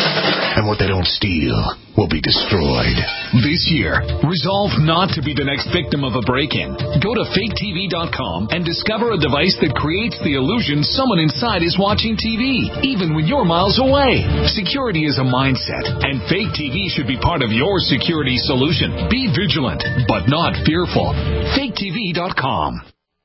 And what they don't steal will be destroyed. This year, resolve not to be the next victim of a break-in. Go to fake T V dot com and discover a device that creates the illusion someone inside is watching T V, even when you're miles away. Security is a mindset, and Fake T V should be part of your security solution. Be vigilant, but not fearful. fake T V dot com.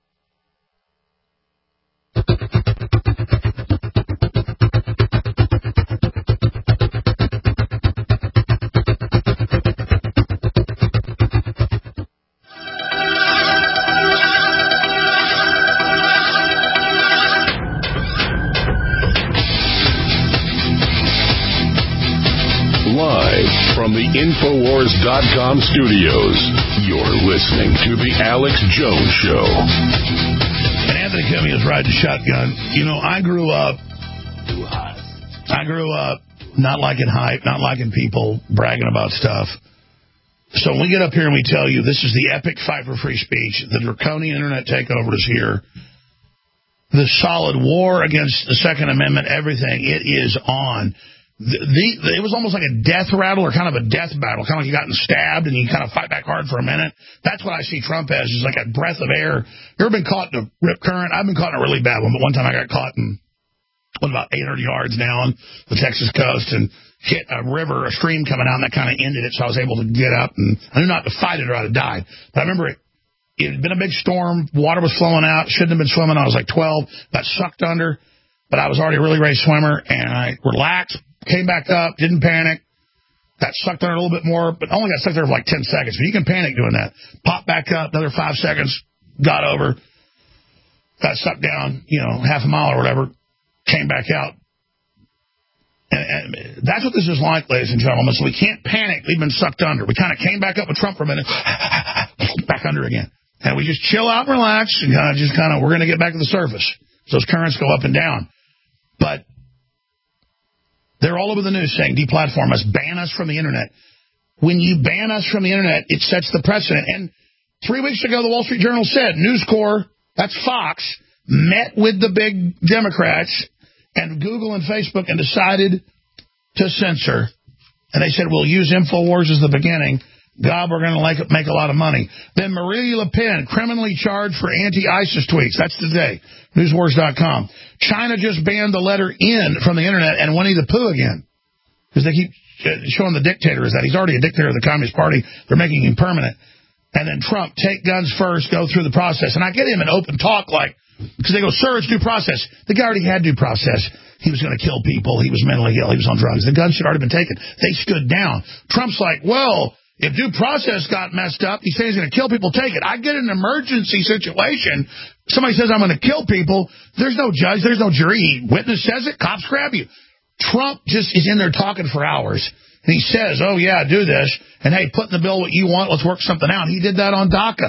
Live from the Infowars dot com studios, you're listening to The Alex Jones Show. And Anthony Cumia is riding shotgun. You know, I grew up... I grew up not liking hype, not liking people bragging about stuff. So when we get up here and we tell you this is the epic fight for free speech, the draconian internet takeover is here, the solid war against the Second Amendment, everything, it is on. The, the, it was almost like a death rattle or kind of a death battle, kind of like you gotten stabbed and you kind of fight back hard for a minute. That's what I see Trump as, is like a breath of air. You ever been caught in a rip current? I've been caught in a really bad one, but one time I got caught in what, about eight hundred yards down the Texas coast and hit a river, a stream coming out, and that kind of ended it, so I was able to get up. And I knew not to fight it or I'd have died. But I remember it, it had been a big storm, water was flowing out, shouldn't have been swimming. I was like twelve, got sucked under, but I was already a really great swimmer, and I relaxed. Came back up, didn't panic, got sucked under a little bit more, but only got sucked under for like ten seconds. But you can panic doing that. Pop back up, another five seconds, got over, got sucked down, you know, half a mile or whatever, came back out. And, and that's what this is like, ladies and gentlemen. So we can't panic. We've been sucked under. We kind of came back up with Trump for a minute, back under again. And we just chill out and relax and kind of just kind of, we're going to get back to the surface. So those currents go up and down. But they're all over the news saying deplatform us, ban us from the internet. When you ban us from the internet, it sets the precedent. And three weeks ago, the Wall Street Journal said News Corp, that's Fox, met with the big Democrats and Google and Facebook and decided to censor. And they said, we'll use InfoWars as the beginning. God, we're going to like, make a lot of money. Then Marie Le Pen, criminally charged for anti-ISIS tweets. That's today. Newswars dot com. China just banned the letter N from the internet and Winnie the Pooh again. Because they keep showing the dictator is that. He's already a dictator of the Communist Party. They're making him permanent. And then Trump, take guns first, go through the process. And I get him in open talk, like, because they go, sir, it's due process. The guy already had due process. He was going to kill people. He was mentally ill. He was on drugs. The guns should already been taken. They stood down. Trump's like, well, if due process got messed up, he says he's going to kill people, take it. I get an emergency situation. Somebody says I'm going to kill people. There's no judge. There's no jury. Witness says it. Cops grab you. Trump just is in there talking for hours. And he says, oh, yeah, do this. And, hey, put in the bill what you want. Let's work something out. He did that on DACA.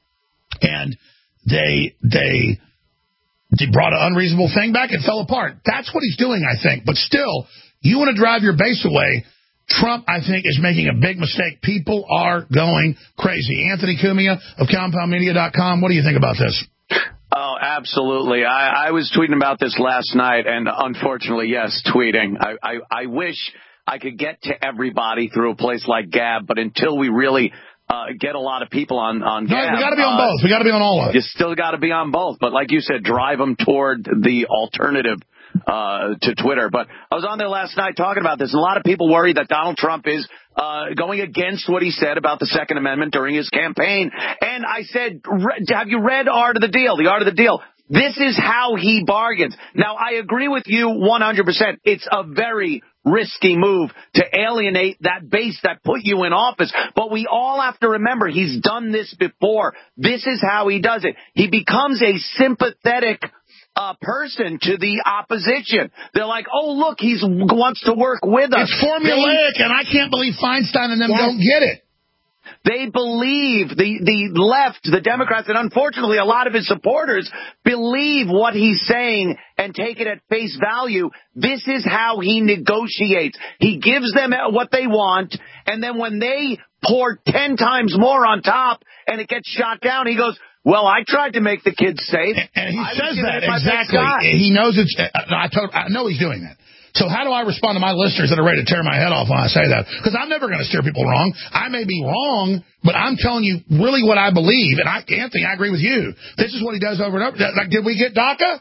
And they they, they brought an unreasonable thing back. It fell apart. That's what he's doing, I think. But still, you want to drive your base away. Trump, I think, is making a big mistake. People are going crazy. Anthony Cumia of compound media dot com, what do you think about this? Oh, absolutely. I, I was tweeting about this last night, and unfortunately, yes, tweeting. I, I, I wish I could get to everybody through a place like Gab, but until we really uh, get a lot of people on, on Gab. No, we got to be on uh, both. We got to be on all of it. You still got to be on both. But like you said, drive them toward the alternative uh to Twitter. But I was on there last night talking about this. A lot of people worry that Donald Trump is uh going against what he said about the Second Amendment during his campaign. And I said, have you read Art of the Deal? The Art of the Deal. This is how he bargains. Now, I agree with you one hundred percent. It's a very risky move to alienate that base that put you in office. But we all have to remember he's done this before. This is how he does it. He becomes a sympathetic a person to the opposition. They're like, oh, look, he wants to work with us. It's formulaic, they, and I can't believe Feinstein and them yes. don't get it. They believe, the, the left, the Democrats, and unfortunately a lot of his supporters believe what he's saying and take it at face value. This is how he negotiates. He gives them what they want, and then when they pour ten times more on top and it gets shot down, he goes, well, I tried to make the kids safe. And he I says that, exactly. He knows it's, I, told, I know he's doing that. So how do I respond to my listeners that are ready to tear my head off when I say that? Because I'm never going to steer people wrong. I may be wrong, but I'm telling you really what I believe. And I, Anthony, I agree with you. This is what he does over and over. Like, did we get DACA?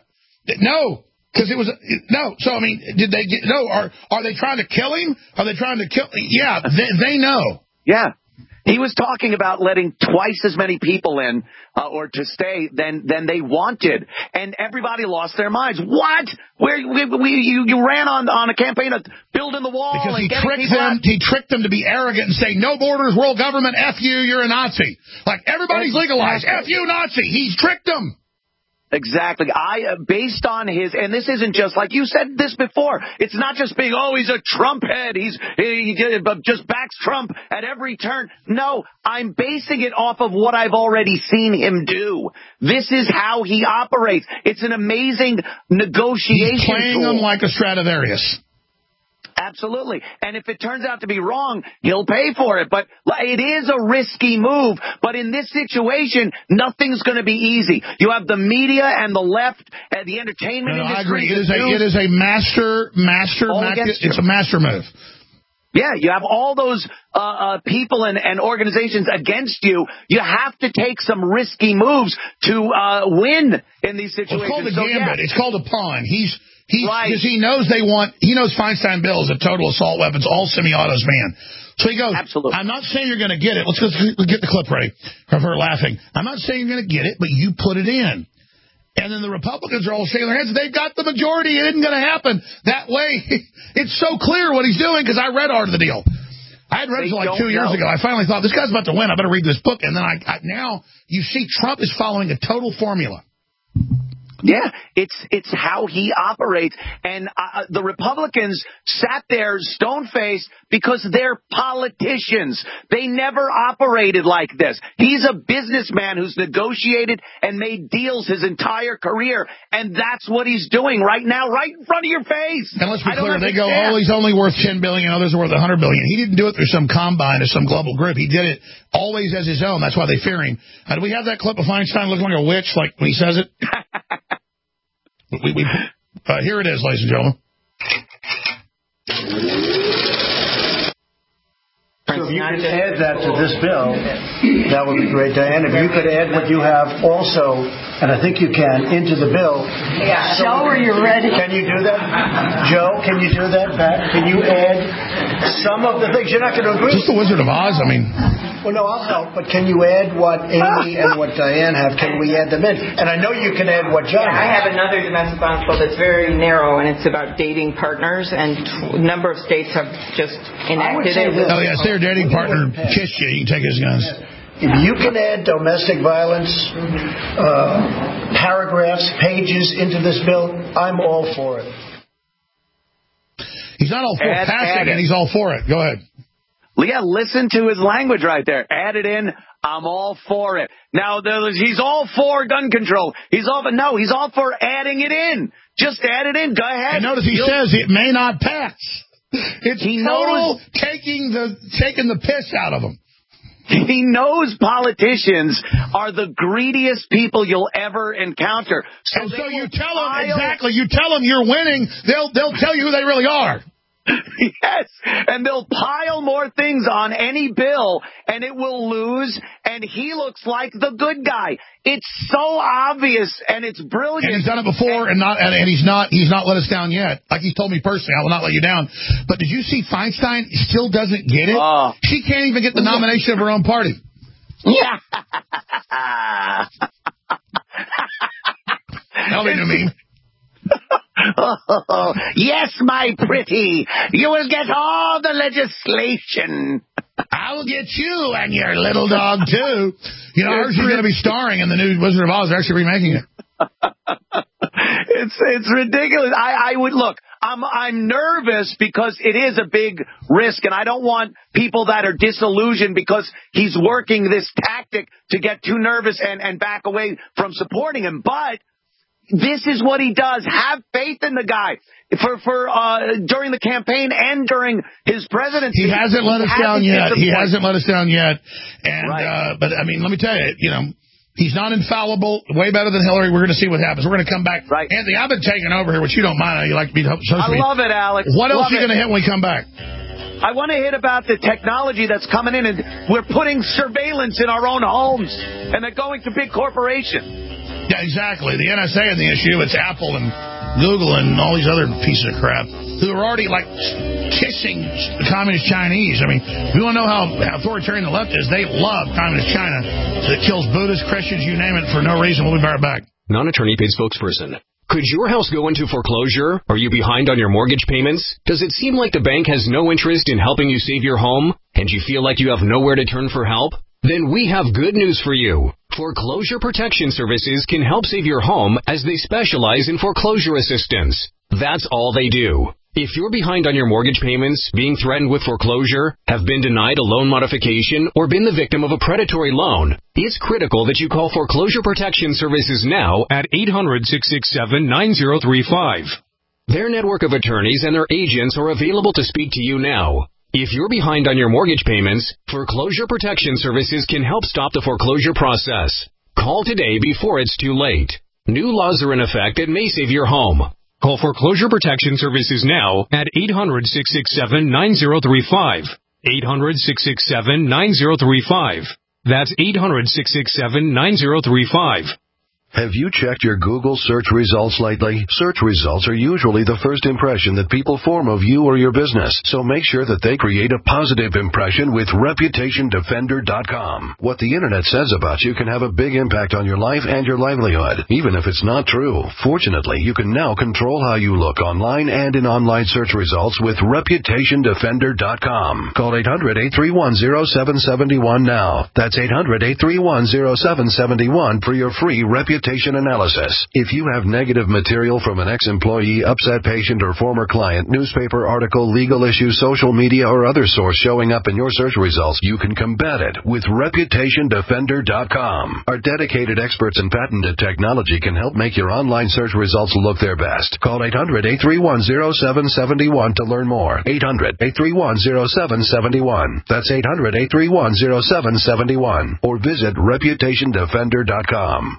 No. Because it was, no. So, I mean, did they get, no. Are, are they trying to kill him? Are they trying to kill, yeah, they, they know. Yeah. He was talking about letting twice as many people in uh, or to stay than than they wanted, and everybody lost their minds. What? Where we, we you, you ran on on a campaign of building the wall because and he tricked them. Out. He tricked them to be arrogant and say no borders, world government. F you, you're a Nazi. Like everybody's legalized. F you, Nazi. He's tricked them. Exactly. I, uh, based on his, and this isn't just like you said this before. It's not just being, oh, he's a Trump head. He's, he, he just backs Trump at every turn. No, I'm basing it off of what I've already seen him do. This is how he operates. It's an amazing negotiation He's playing tool. them like a Stradivarius. Absolutely. And if it turns out to be wrong, he'll pay for it. But it is a risky move. But in this situation, nothing's going to be easy. You have the media and the left and the entertainment no, no, industry. I agree. It is, a, it is a master, master, master it's a master move. Yeah, you have all those uh, uh, people and, and organizations against you. You have to take some risky moves to uh, win in these situations. Well, it's called a so, gambit. Yeah. It's called a pawn. He's He's, right. Because he knows they want, he knows Feinstein Bill is a total assault weapons, all semi-autos man. So he goes, Absolutely. I'm not saying you're going to get it. Let's, let's get the clip ready of her laughing. I'm not saying you're going to get it, but you put it in. And then the Republicans are all shaking their heads. They've got the majority. It isn't going to happen. That way, it's so clear what he's doing because I read Art of the Deal. I had read it like two years know. ago. I finally thought, this guy's about to win. I better read this book. And then I, I now you see Trump is following a total formula. Yeah, it's it's how he operates. And uh, the Republicans sat there stone-faced because they're politicians. They never operated like this. He's a businessman who's negotiated and made deals his entire career, and that's what he's doing right now, right in front of your face. And let's be clear, they go, oh, he's only worth ten billion dollars, others are worth one hundred billion dollars. He didn't do it through some combine or some global group. He did it always as his own. That's why they fear him. Uh, do we have that clip of Feinstein looking like a witch, like when he says it? We, we, uh, here it is, ladies and gentlemen. So if you could add that to this bill, that would be great, Diane. If you could add what you have also, and I think you can, into the bill. Yeah. Joe, are you ready? Can you do that? Joe, can you do that, Pat? Can you add some of the things? You're not going to agree. Just the Wizard of Oz, I mean. Well, no, I'll help, but can you add what Amy and what Diane have? Can we add them in? And I know you can add what John yeah, has. I have another domestic violence bill that's very narrow, and it's about dating partners, and a number of states have just enacted it. Oh, yes, their dating partner kissed you. You can take his guns. If you can add domestic violence uh, paragraphs, pages into this bill, I'm all for it. He's not all for add, passing add it, and he's all for it. Go ahead. Yeah, listen to his language right there. Add it in. I'm all for it. Now, he's all for gun control. He's all for, no, he's all for adding it in. Just add it in. Go ahead. And notice he You'll, says it may not pass. It's he total knows, taking the taking the piss out of him. He knows politicians are the greediest people you'll ever encounter. So and so you tell them, exactly, you tell them you're winning, they'll they'll tell you who they really are. Yes, and they'll pile more things on any bill, and it will lose, and he looks like the good guy. It's so obvious, and it's brilliant. And he's done it before, and, and not, and, and he's not, he's not let us down yet. Like he's told me personally, I will not let you down. But did you see Feinstein still doesn't get it? Uh, she can't even get the nomination of her own party. Yeah. That'll be a new meme. Oh, yes, my pretty. You will get all the legislation. I will get you and your little dog, too. You know, I heard she's going to be starring in the new Wizard of Oz. They're actually remaking it. It's it's ridiculous. I, I would, look, I'm, I'm nervous because it is a big risk, and I don't want people that are disillusioned because he's working this tactic to get too nervous and, and back away from supporting him. But this is what he does. Have faith in the guy. For for uh, during the campaign and during his presidency, he hasn't let us down yet. He point. hasn't let us down yet. And right. uh, but I mean, let me tell you, you know, he's not infallible. Way better than Hillary. We're going to see what happens. We're going to come back. Right. Anthony, I've been taking over here, which you don't mind. You like to be social. I love it, Alex. What else love are you going to hit when we come back? I want to hit about the technology that's coming in, and we're putting surveillance in our own homes, and they're going to big corporations. Yeah, exactly. The N S A in the issue, it's Apple and Google and all these other pieces of crap who are already, like, kissing the communist Chinese. I mean, if you want to know how authoritarian the left is, they love communist China. It kills Buddhists, Christians, you name it, for no reason. We'll be right back. Non-attorney paid spokesperson. Could your house go into foreclosure? Are you behind on your mortgage payments? Does it seem like the bank has no interest in helping you save your home, and you feel like you have nowhere to turn for help? Then we have good news for you. Foreclosure Protection Services can help save your home as they specialize in foreclosure assistance. That's all they do. If you're behind on your mortgage payments, being threatened with foreclosure, have been denied a loan modification, or been the victim of a predatory loan, it's critical that you call Foreclosure Protection Services now at eight hundred, six six seven, nine zero three five. Their network of attorneys and their agents are available to speak to you now. If you're behind on your mortgage payments, Foreclosure Protection Services can help stop the foreclosure process. Call today before it's too late. New laws are in effect that may save your home. Call Foreclosure Protection Services now at eight hundred, six six seven, nine zero three five. eight hundred, six six seven, nine zero three five. That's eight hundred, six six seven, nine zero three five. Have you checked your Google search results lately? Search results are usually the first impression that people form of you or your business, so make sure that they create a positive impression with Reputation Defender dot com. What the Internet says about you can have a big impact on your life and your livelihood, even if it's not true. Fortunately, you can now control how you look online and in online search results with Reputation Defender dot com. Call eight hundred, eight three one, zero seven seven one now. That's eight hundred, eight three one, zero seven seven one for your free Reputation analysis. If you have negative material from an ex-employee, upset patient, or former client, newspaper article, legal issue, social media, or other source showing up in your search results, you can combat it with Reputation Defender dot com. Our dedicated experts in patented technology can help make your online search results look their best. Call eight hundred, eight three one, zero seven seven one to learn more. eight hundred, eight three one, zero seven seven one. That's eight hundred, eight three one, zero seven seven one. Or visit Reputation Defender dot com.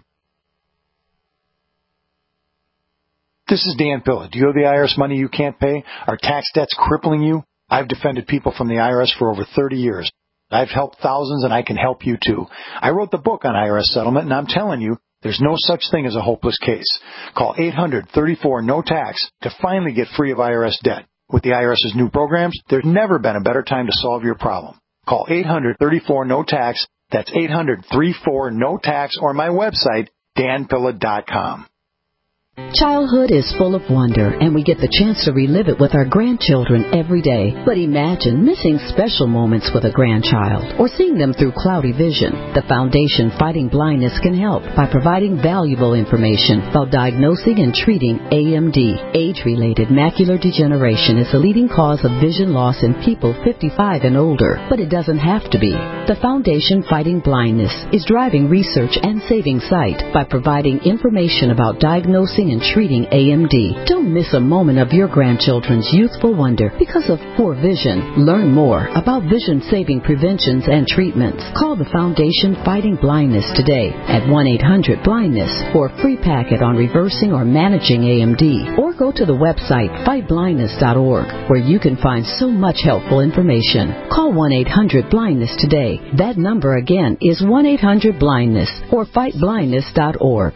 This is Dan Pilla. Do you owe the I R S money you can't pay? Are tax debts crippling you? I've defended people from the I R S for over thirty years. I've helped thousands, and I can help you too. I wrote the book on I R S settlement, and I'm telling you, there's no such thing as a hopeless case. Call eight hundred, thirty-four, no tax to finally get free of I R S debt. With the IRS's new programs, there's never been a better time to solve your problem. Call eight hundred, thirty-four, no tax. That's eight hundred, thirty-four, no tax, or my website, Dan Pilla dot com. Childhood is full of wonder, and we get the chance to relive it with our grandchildren every day. But imagine missing special moments with a grandchild or seeing them through cloudy vision. The Foundation Fighting Blindness can help by providing valuable information about diagnosing and treating A M D. Age-related macular degeneration is the leading cause of vision loss in people fifty-five and older, but it doesn't have to be. The Foundation Fighting Blindness is driving research and saving sight by providing information about diagnosing and treating A M D. Don't miss a moment of your grandchildren's youthful wonder because of poor vision. Learn more about vision-saving preventions and treatments. Call the Foundation Fighting Blindness today at one eight hundred blindness for a free packet on reversing or managing A M D. Or go to the website fight blindness dot org where you can find so much helpful information. Call one eight hundred blindness today. That number again is one eight hundred blindness or fight blindness dot org.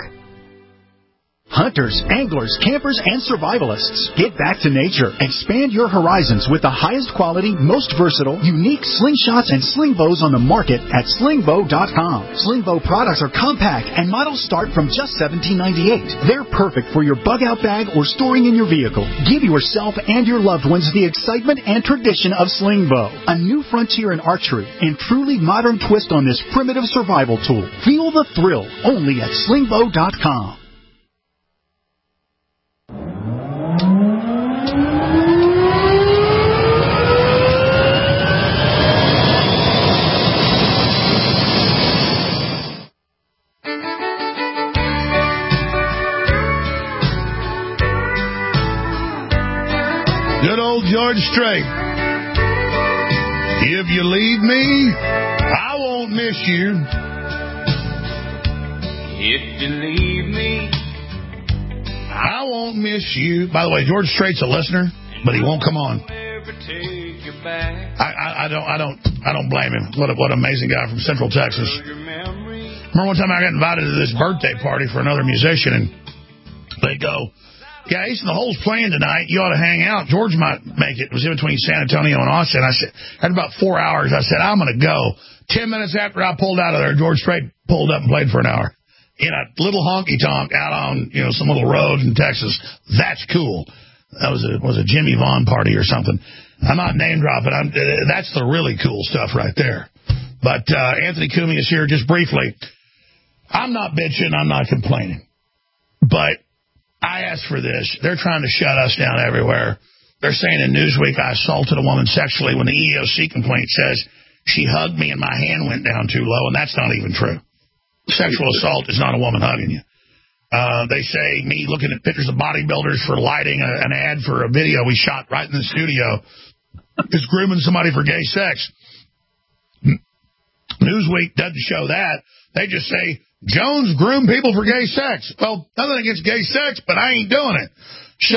Hunters, anglers, campers, and survivalists, get back to nature. Expand your horizons with the highest quality, most versatile, unique slingshots and sling bows on the market at sling bow dot com. Sling bow products are compact and models start from just seventeen ninety-eight. They're perfect for your bug out bag or storing in your vehicle. Give yourself and your loved ones the excitement and tradition of sling bow, a new frontier in archery and truly modern twist on this primitive survival tool. Feel the thrill only at sling bow dot com. Good old George Strait. If you leave me, I won't miss you. If you leave me, I won't miss you. By the way, George Strait's a listener, but he won't come on. I, I, I don't, I don't, I don't blame him. What a, what an amazing guy from Central Texas. Remember one time I got invited to this birthday party for another musician, and they go, "Yeah, Ace in the Hole's playing tonight. You ought to hang out. George might make it." It was in between San Antonio and Austin. I said, had about four hours. I said, I'm going to go. Ten minutes after I pulled out of there, George Strait pulled up and played for an hour in a little honky tonk out on, you know, some little road in Texas. That's cool. That was a was a Jimmy Vaughn party or something. I'm not name dropping. I'm, uh, that's the really cool stuff right there. But uh, Anthony Cuming is here just briefly. I'm not bitching. I'm not complaining. But I asked for this. They're trying to shut us down everywhere. They're saying in Newsweek I assaulted a woman sexually when the E E O C complaint says she hugged me and my hand went down too low, and that's not even true. Sexual assault is not a woman hugging you. Uh, they say me looking at pictures of bodybuilders for lighting a, an ad for a video we shot right in the studio is grooming somebody for gay sex. Newsweek doesn't show that. They just say, Jones groomed people for gay sex. Well, nothing against gay sex, but I ain't doing it. So,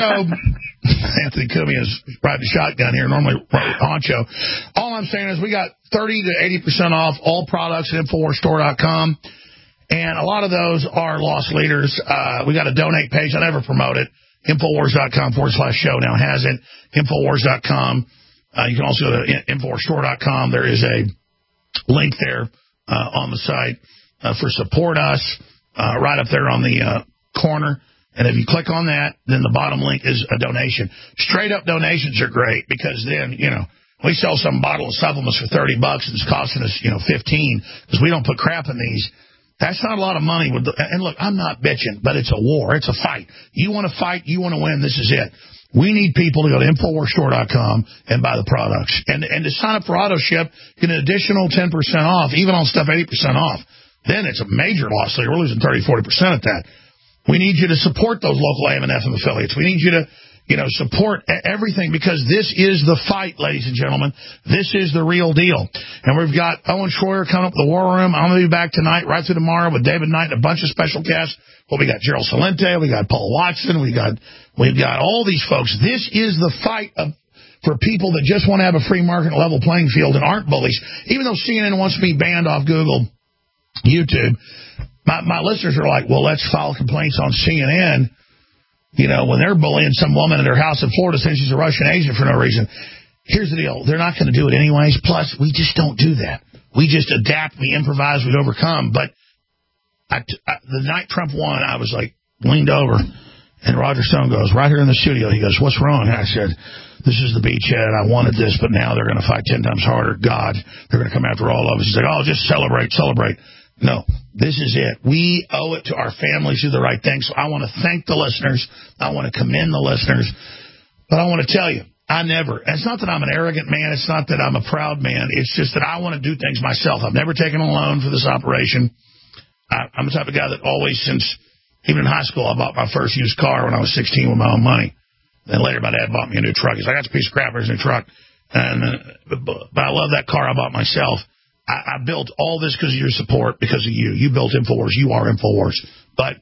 Anthony Cumia is riding shotgun here, normally honcho. All I'm saying is we got thirty to eighty percent off all products at Infowars Store dot com. And a lot of those are lost leaders. Uh, we got a donate page. I never promote it. Infowars.com forward slash show now has it. Infowars dot com. Uh, you can also go to Infowars Store dot com. There is a link there uh, on the site uh, for Support Us, uh, right up there on the uh, corner. And if you click on that, then the bottom link is a donation. Straight up donations are great because then, you know, we sell some bottle of supplements for thirty bucks and it's costing us, you know, fifteen because we don't put crap in these. That's not a lot of money. With the, and look, I'm not bitching, but it's a war. It's a fight. You want to fight, you want to win, this is it. We need people to go to Infowars Store dot com and buy the products. And and to sign up for AutoShip, get an additional ten percent off, even on stuff eighty percent off. Then it's a major loss. So you're losing thirty, forty percent at that. We need you to support those local A M and F M affiliates. We need you to, you know, support everything because this is the fight, ladies and gentlemen. This is the real deal. And we've got Owen Schroyer coming up with the War Room. I'm going to be back tonight, right through tomorrow, with David Knight and a bunch of special guests. Well, we got Gerald Salente, we got Paul Watson, we got we've got all these folks. This is the fight of, for people that just want to have a free market level playing field and aren't bullies. Even though C N N wants to be banned off Google, YouTube, my, my listeners are like, well, let's file complaints on C N N. You know, when they're bullying some woman in their house in Florida saying she's a Russian agent for no reason. Here's the deal. They're not going to do it anyways. Plus, we just don't do that. We just adapt, we improvise, we overcome. But I, I, the night Trump won, I was like, leaned over, and Roger Stone goes, right here in the studio, he goes, what's wrong? And I said, this is the beachhead. I wanted this, but now they're going to fight ten times harder. God, they're going to come after all of us. He's like, oh, just celebrate, celebrate. No, this is it. We owe it to our families to do the right thing. So I want to thank the listeners. I want to commend the listeners. But I want to tell you, I never, and it's not that I'm an arrogant man. It's not that I'm a proud man. It's just that I want to do things myself. I've never taken a loan for this operation. I, I'm the type of guy that always, since even in high school, I bought my first used car when I was sixteen with my own money. Then later my dad bought me a new truck. He's like, that's a piece of crap. Here's a new truck. And, uh, but I love that car I bought myself. I, I built all this because of your support, because of you. You built Infowars. You are Infowars. But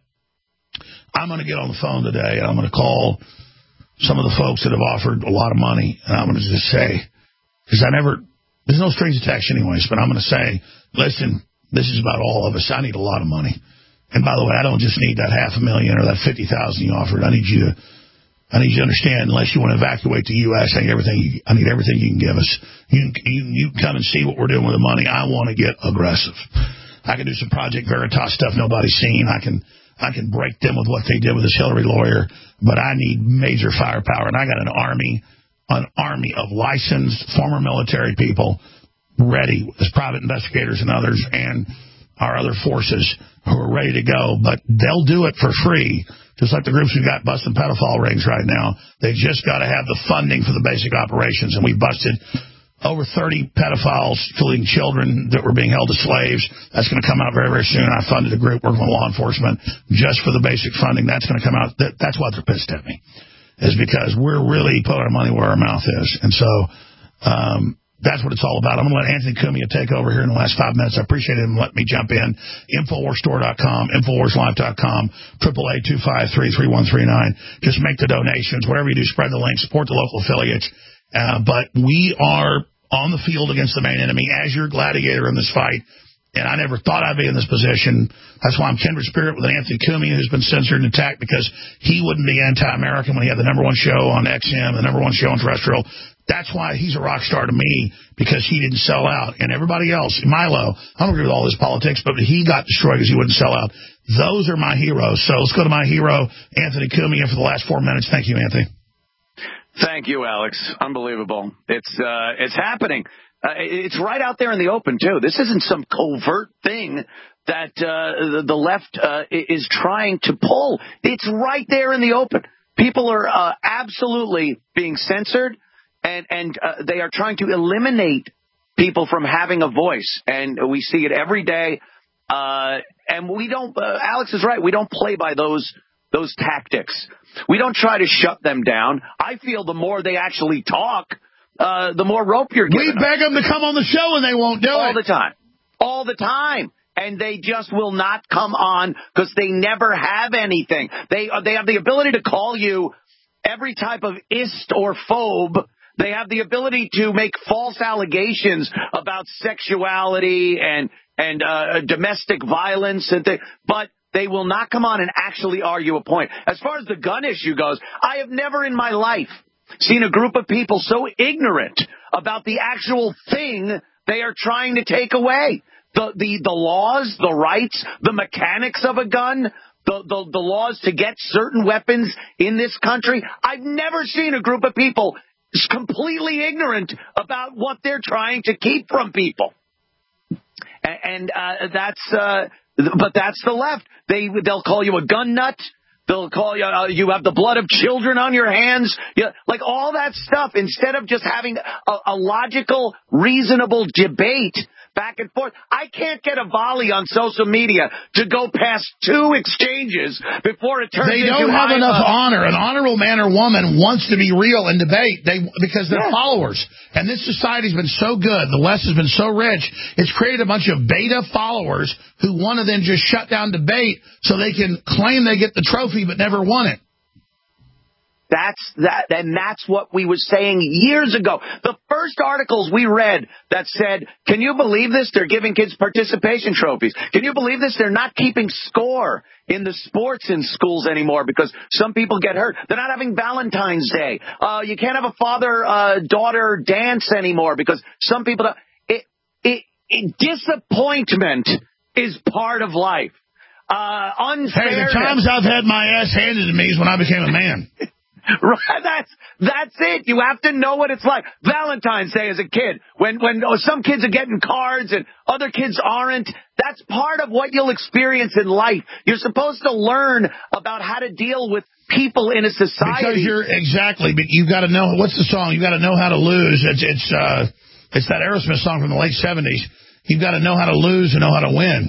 I'm going to get on the phone today, and I'm going to call some of the folks that have offered a lot of money, and I'm going to just say, because I never, there's no strings attached anyways, but I'm going to say, listen, this is about all of us. I need a lot of money. And by the way, I don't just need that half a million or that fifty thousand you offered. I need you to I need you to understand, unless you want to evacuate the U S, I need everything you, I need everything you can give us. You, you, you come and see what we're doing with the money. I want to get aggressive. I can do some Project Veritas stuff nobody's seen. I can I can break them with what they did with this Hillary lawyer, but I need major firepower. And I got an army, an army of licensed former military people ready as private investigators and others and our other forces who are ready to go. But they'll do it for free. Just like the groups we've got busting pedophile rings right now. They just got to have the funding for the basic operations. And we busted over thirty pedophiles, including children that were being held as slaves. That's going to come out very, very soon. I funded a group working with law enforcement just for the basic funding. That's going to come out. That, that's why they're pissed at me, is because we're really putting our money where our mouth is. And so um, that's what it's all about. I'm going to let Anthony Cumia take over here in the last five minutes. I appreciate him letting me jump in. Infowars Store dot com, Infowars Live dot com, eight eight eight, two five three, three one three nine. Just make the donations. Whatever you do, spread the link, support the local affiliates. Uh, but we are on the field against the main enemy as your gladiator in this fight. And I never thought I'd be in this position. That's why I'm kindred spirit with Anthony Cumia, who's been censored and attacked because he wouldn't be anti-American when he had the number one show on X M, the number one show on terrestrial. That's why he's a rock star to me, because he didn't sell out. And everybody else, Milo, I don't agree with all his politics, but he got destroyed because he wouldn't sell out. Those are my heroes. So let's go to my hero, Anthony Cumia, for the last four minutes. Thank you, Anthony. Thank you, Alex. Unbelievable. It's uh, it's happening. Uh, it's right out there in the open, too. This isn't some covert thing that uh, the, the left uh, is trying to pull. It's right there in the open. People are uh, absolutely being censored, and, and uh, they are trying to eliminate people from having a voice. And we see it every day. Uh, and we don't, uh, Alex is right, we don't play by those those tactics. We don't try to shut them down. I feel the more they actually talk, uh, the more rope you're giving We beg them to come on the show and they won't do it. All the time. All the time. And they just will not come on because they never have anything. They they have the ability to call you every type of ist or phobe. They have the ability to make false allegations about sexuality and and uh, domestic violence and things, but they will not come on and actually argue a point. As far as the gun issue goes, I have never in my life seen a group of people so ignorant about the actual thing they are trying to take away. The, the, the laws, the rights, the mechanics of a gun, the, the, the laws to get certain weapons in this country. I've never seen a group of people completely ignorant about what they're trying to keep from people. And, and uh, that's, uh, but that's the left. They, they'll call you a gun nut. They'll call you, uh, you have the blood of children on your hands. You, like all that stuff, instead of just having a, a logical, reasonable debate back and forth. I can't get a volley on social media to go past two exchanges before it turns they into... They don't have I, enough uh, honor. An honorable man or woman wants to be real in debate they because they're yeah. followers. And this society's been so good. The West has been so rich. It's created a bunch of beta followers who want to then just shut down debate so they can claim they get the trophy but never won it. That's that, and that's what we were saying years ago. The first articles we read that said, can you believe this? They're giving kids participation trophies. Can you believe this? They're not keeping score in the sports in schools anymore because some people get hurt. They're not having Valentine's Day. Uh, you can't have a father-daughter uh, dance anymore because some people don't. It, it, it, disappointment is part of life. Uh, unfairness. Hey, the times I've had my ass handed to me is when I became a man. Right, that's that's it. You have to know what it's like. Valentine's Day as a kid, when when oh, some kids are getting cards and other kids aren't. That's part of what you'll experience in life. You're supposed to learn about how to deal with people in a society. Because you're exactly. But you got to know what's the song. You got to know how to lose. It's it's uh it's that Aerosmith song from the late seventies. You've got to know how to lose and know how to win.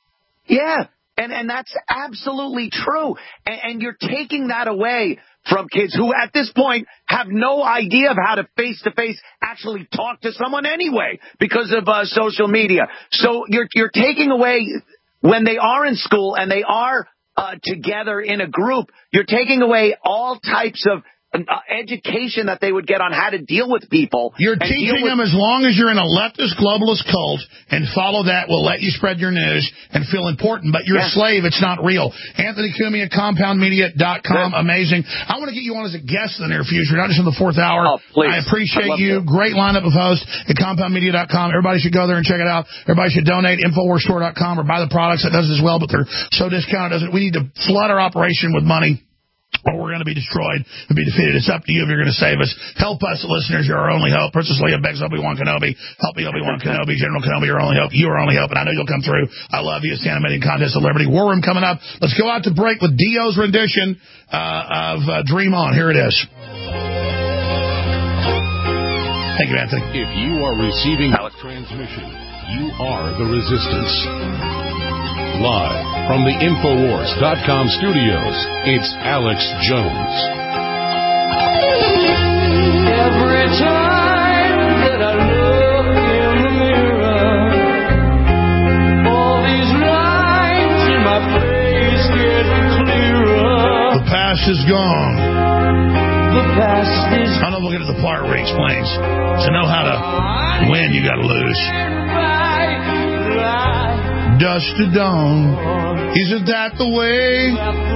Yeah, and and that's absolutely true. And, and you're taking that away from kids who at this point have no idea of how to face-to-face actually talk to someone anyway because of uh, social media. So you're you're taking away, when they are in school and they are uh, together in a group, you're taking away all types of uh, education that they would get on how to deal with people. You're teaching them as long as you're in a leftist globalist cult and follow that will let you spread your news and feel important, but you're yeah. a slave. It's not real. Anthony Cumia, compound media dot com. Amazing. I want to get you on as a guest in the near future, not just in the fourth hour. Oh, please. I appreciate you. To. Great lineup of hosts at compound media dot com. Everybody should go there and check it out. Everybody should donate. Infowars store dot com or buy the products. That does it as well, but they're so discounted. Doesn't. We need to flood our operation with money, or we're going to be destroyed and be defeated. It's up to you if you're going to save us. Help us, listeners. You're our only hope. Princess Leia begs Obi-Wan Kenobi. Help me, Obi-Wan Kenobi. General Kenobi, your only hope. You are our only hope, and I know you'll come through. I love you. It's the Animated Contest of Liberty. War Room coming up. Let's go out to break with Dio's rendition uh, of uh, Dream On. Here it is. Thank you, Anthony. If you are receiving our transmission, you are the resistance. Live from the Infowars dot com studios, it's Alex Jones. Every time that I look in the mirror, all these lines in my face get clearer. The past is gone. The past is I don't know if we'll get to the part where he explains. To know how to win, you got to lose. Dust to dawn. Isn't that the way?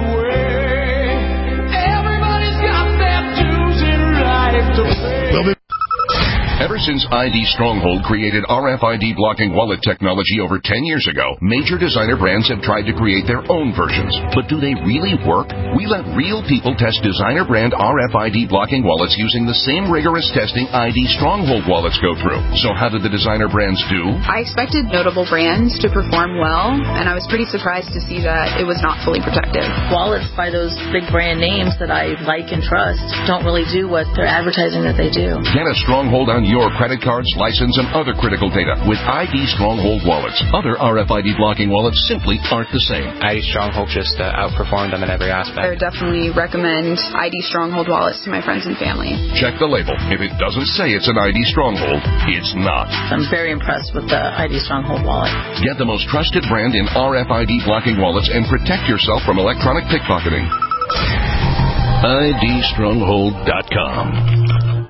Everybody's got their dues in life to pay. We'll be Ever since I D Stronghold created R F I D blocking wallet technology over ten years ago, major designer brands have tried to create their own versions. But do they really work? We let real people test designer brand R F I D blocking wallets using the same rigorous testing I D Stronghold wallets go through. So how did the designer brands do? I expected notable brands to perform well, and I was pretty surprised to see that it was not fully protected. Wallets by those big brand names that I like and trust don't really do what they're advertising that they do. Get a Stronghold on your credit cards, license, and other critical data with I D Stronghold wallets. Other R F I D blocking wallets simply aren't the same. I D Stronghold just uh, outperformed them in every aspect. I would definitely recommend I D Stronghold wallets to my friends and family. Check the label. If it doesn't say it's an I D Stronghold, it's not. I'm very impressed with the I D Stronghold wallet. Get the most trusted brand in R F I D blocking wallets and protect yourself from electronic pickpocketing. I D Stronghold dot com.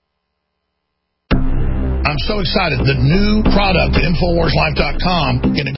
I'm so excited. The new product at Infowars Life dot com.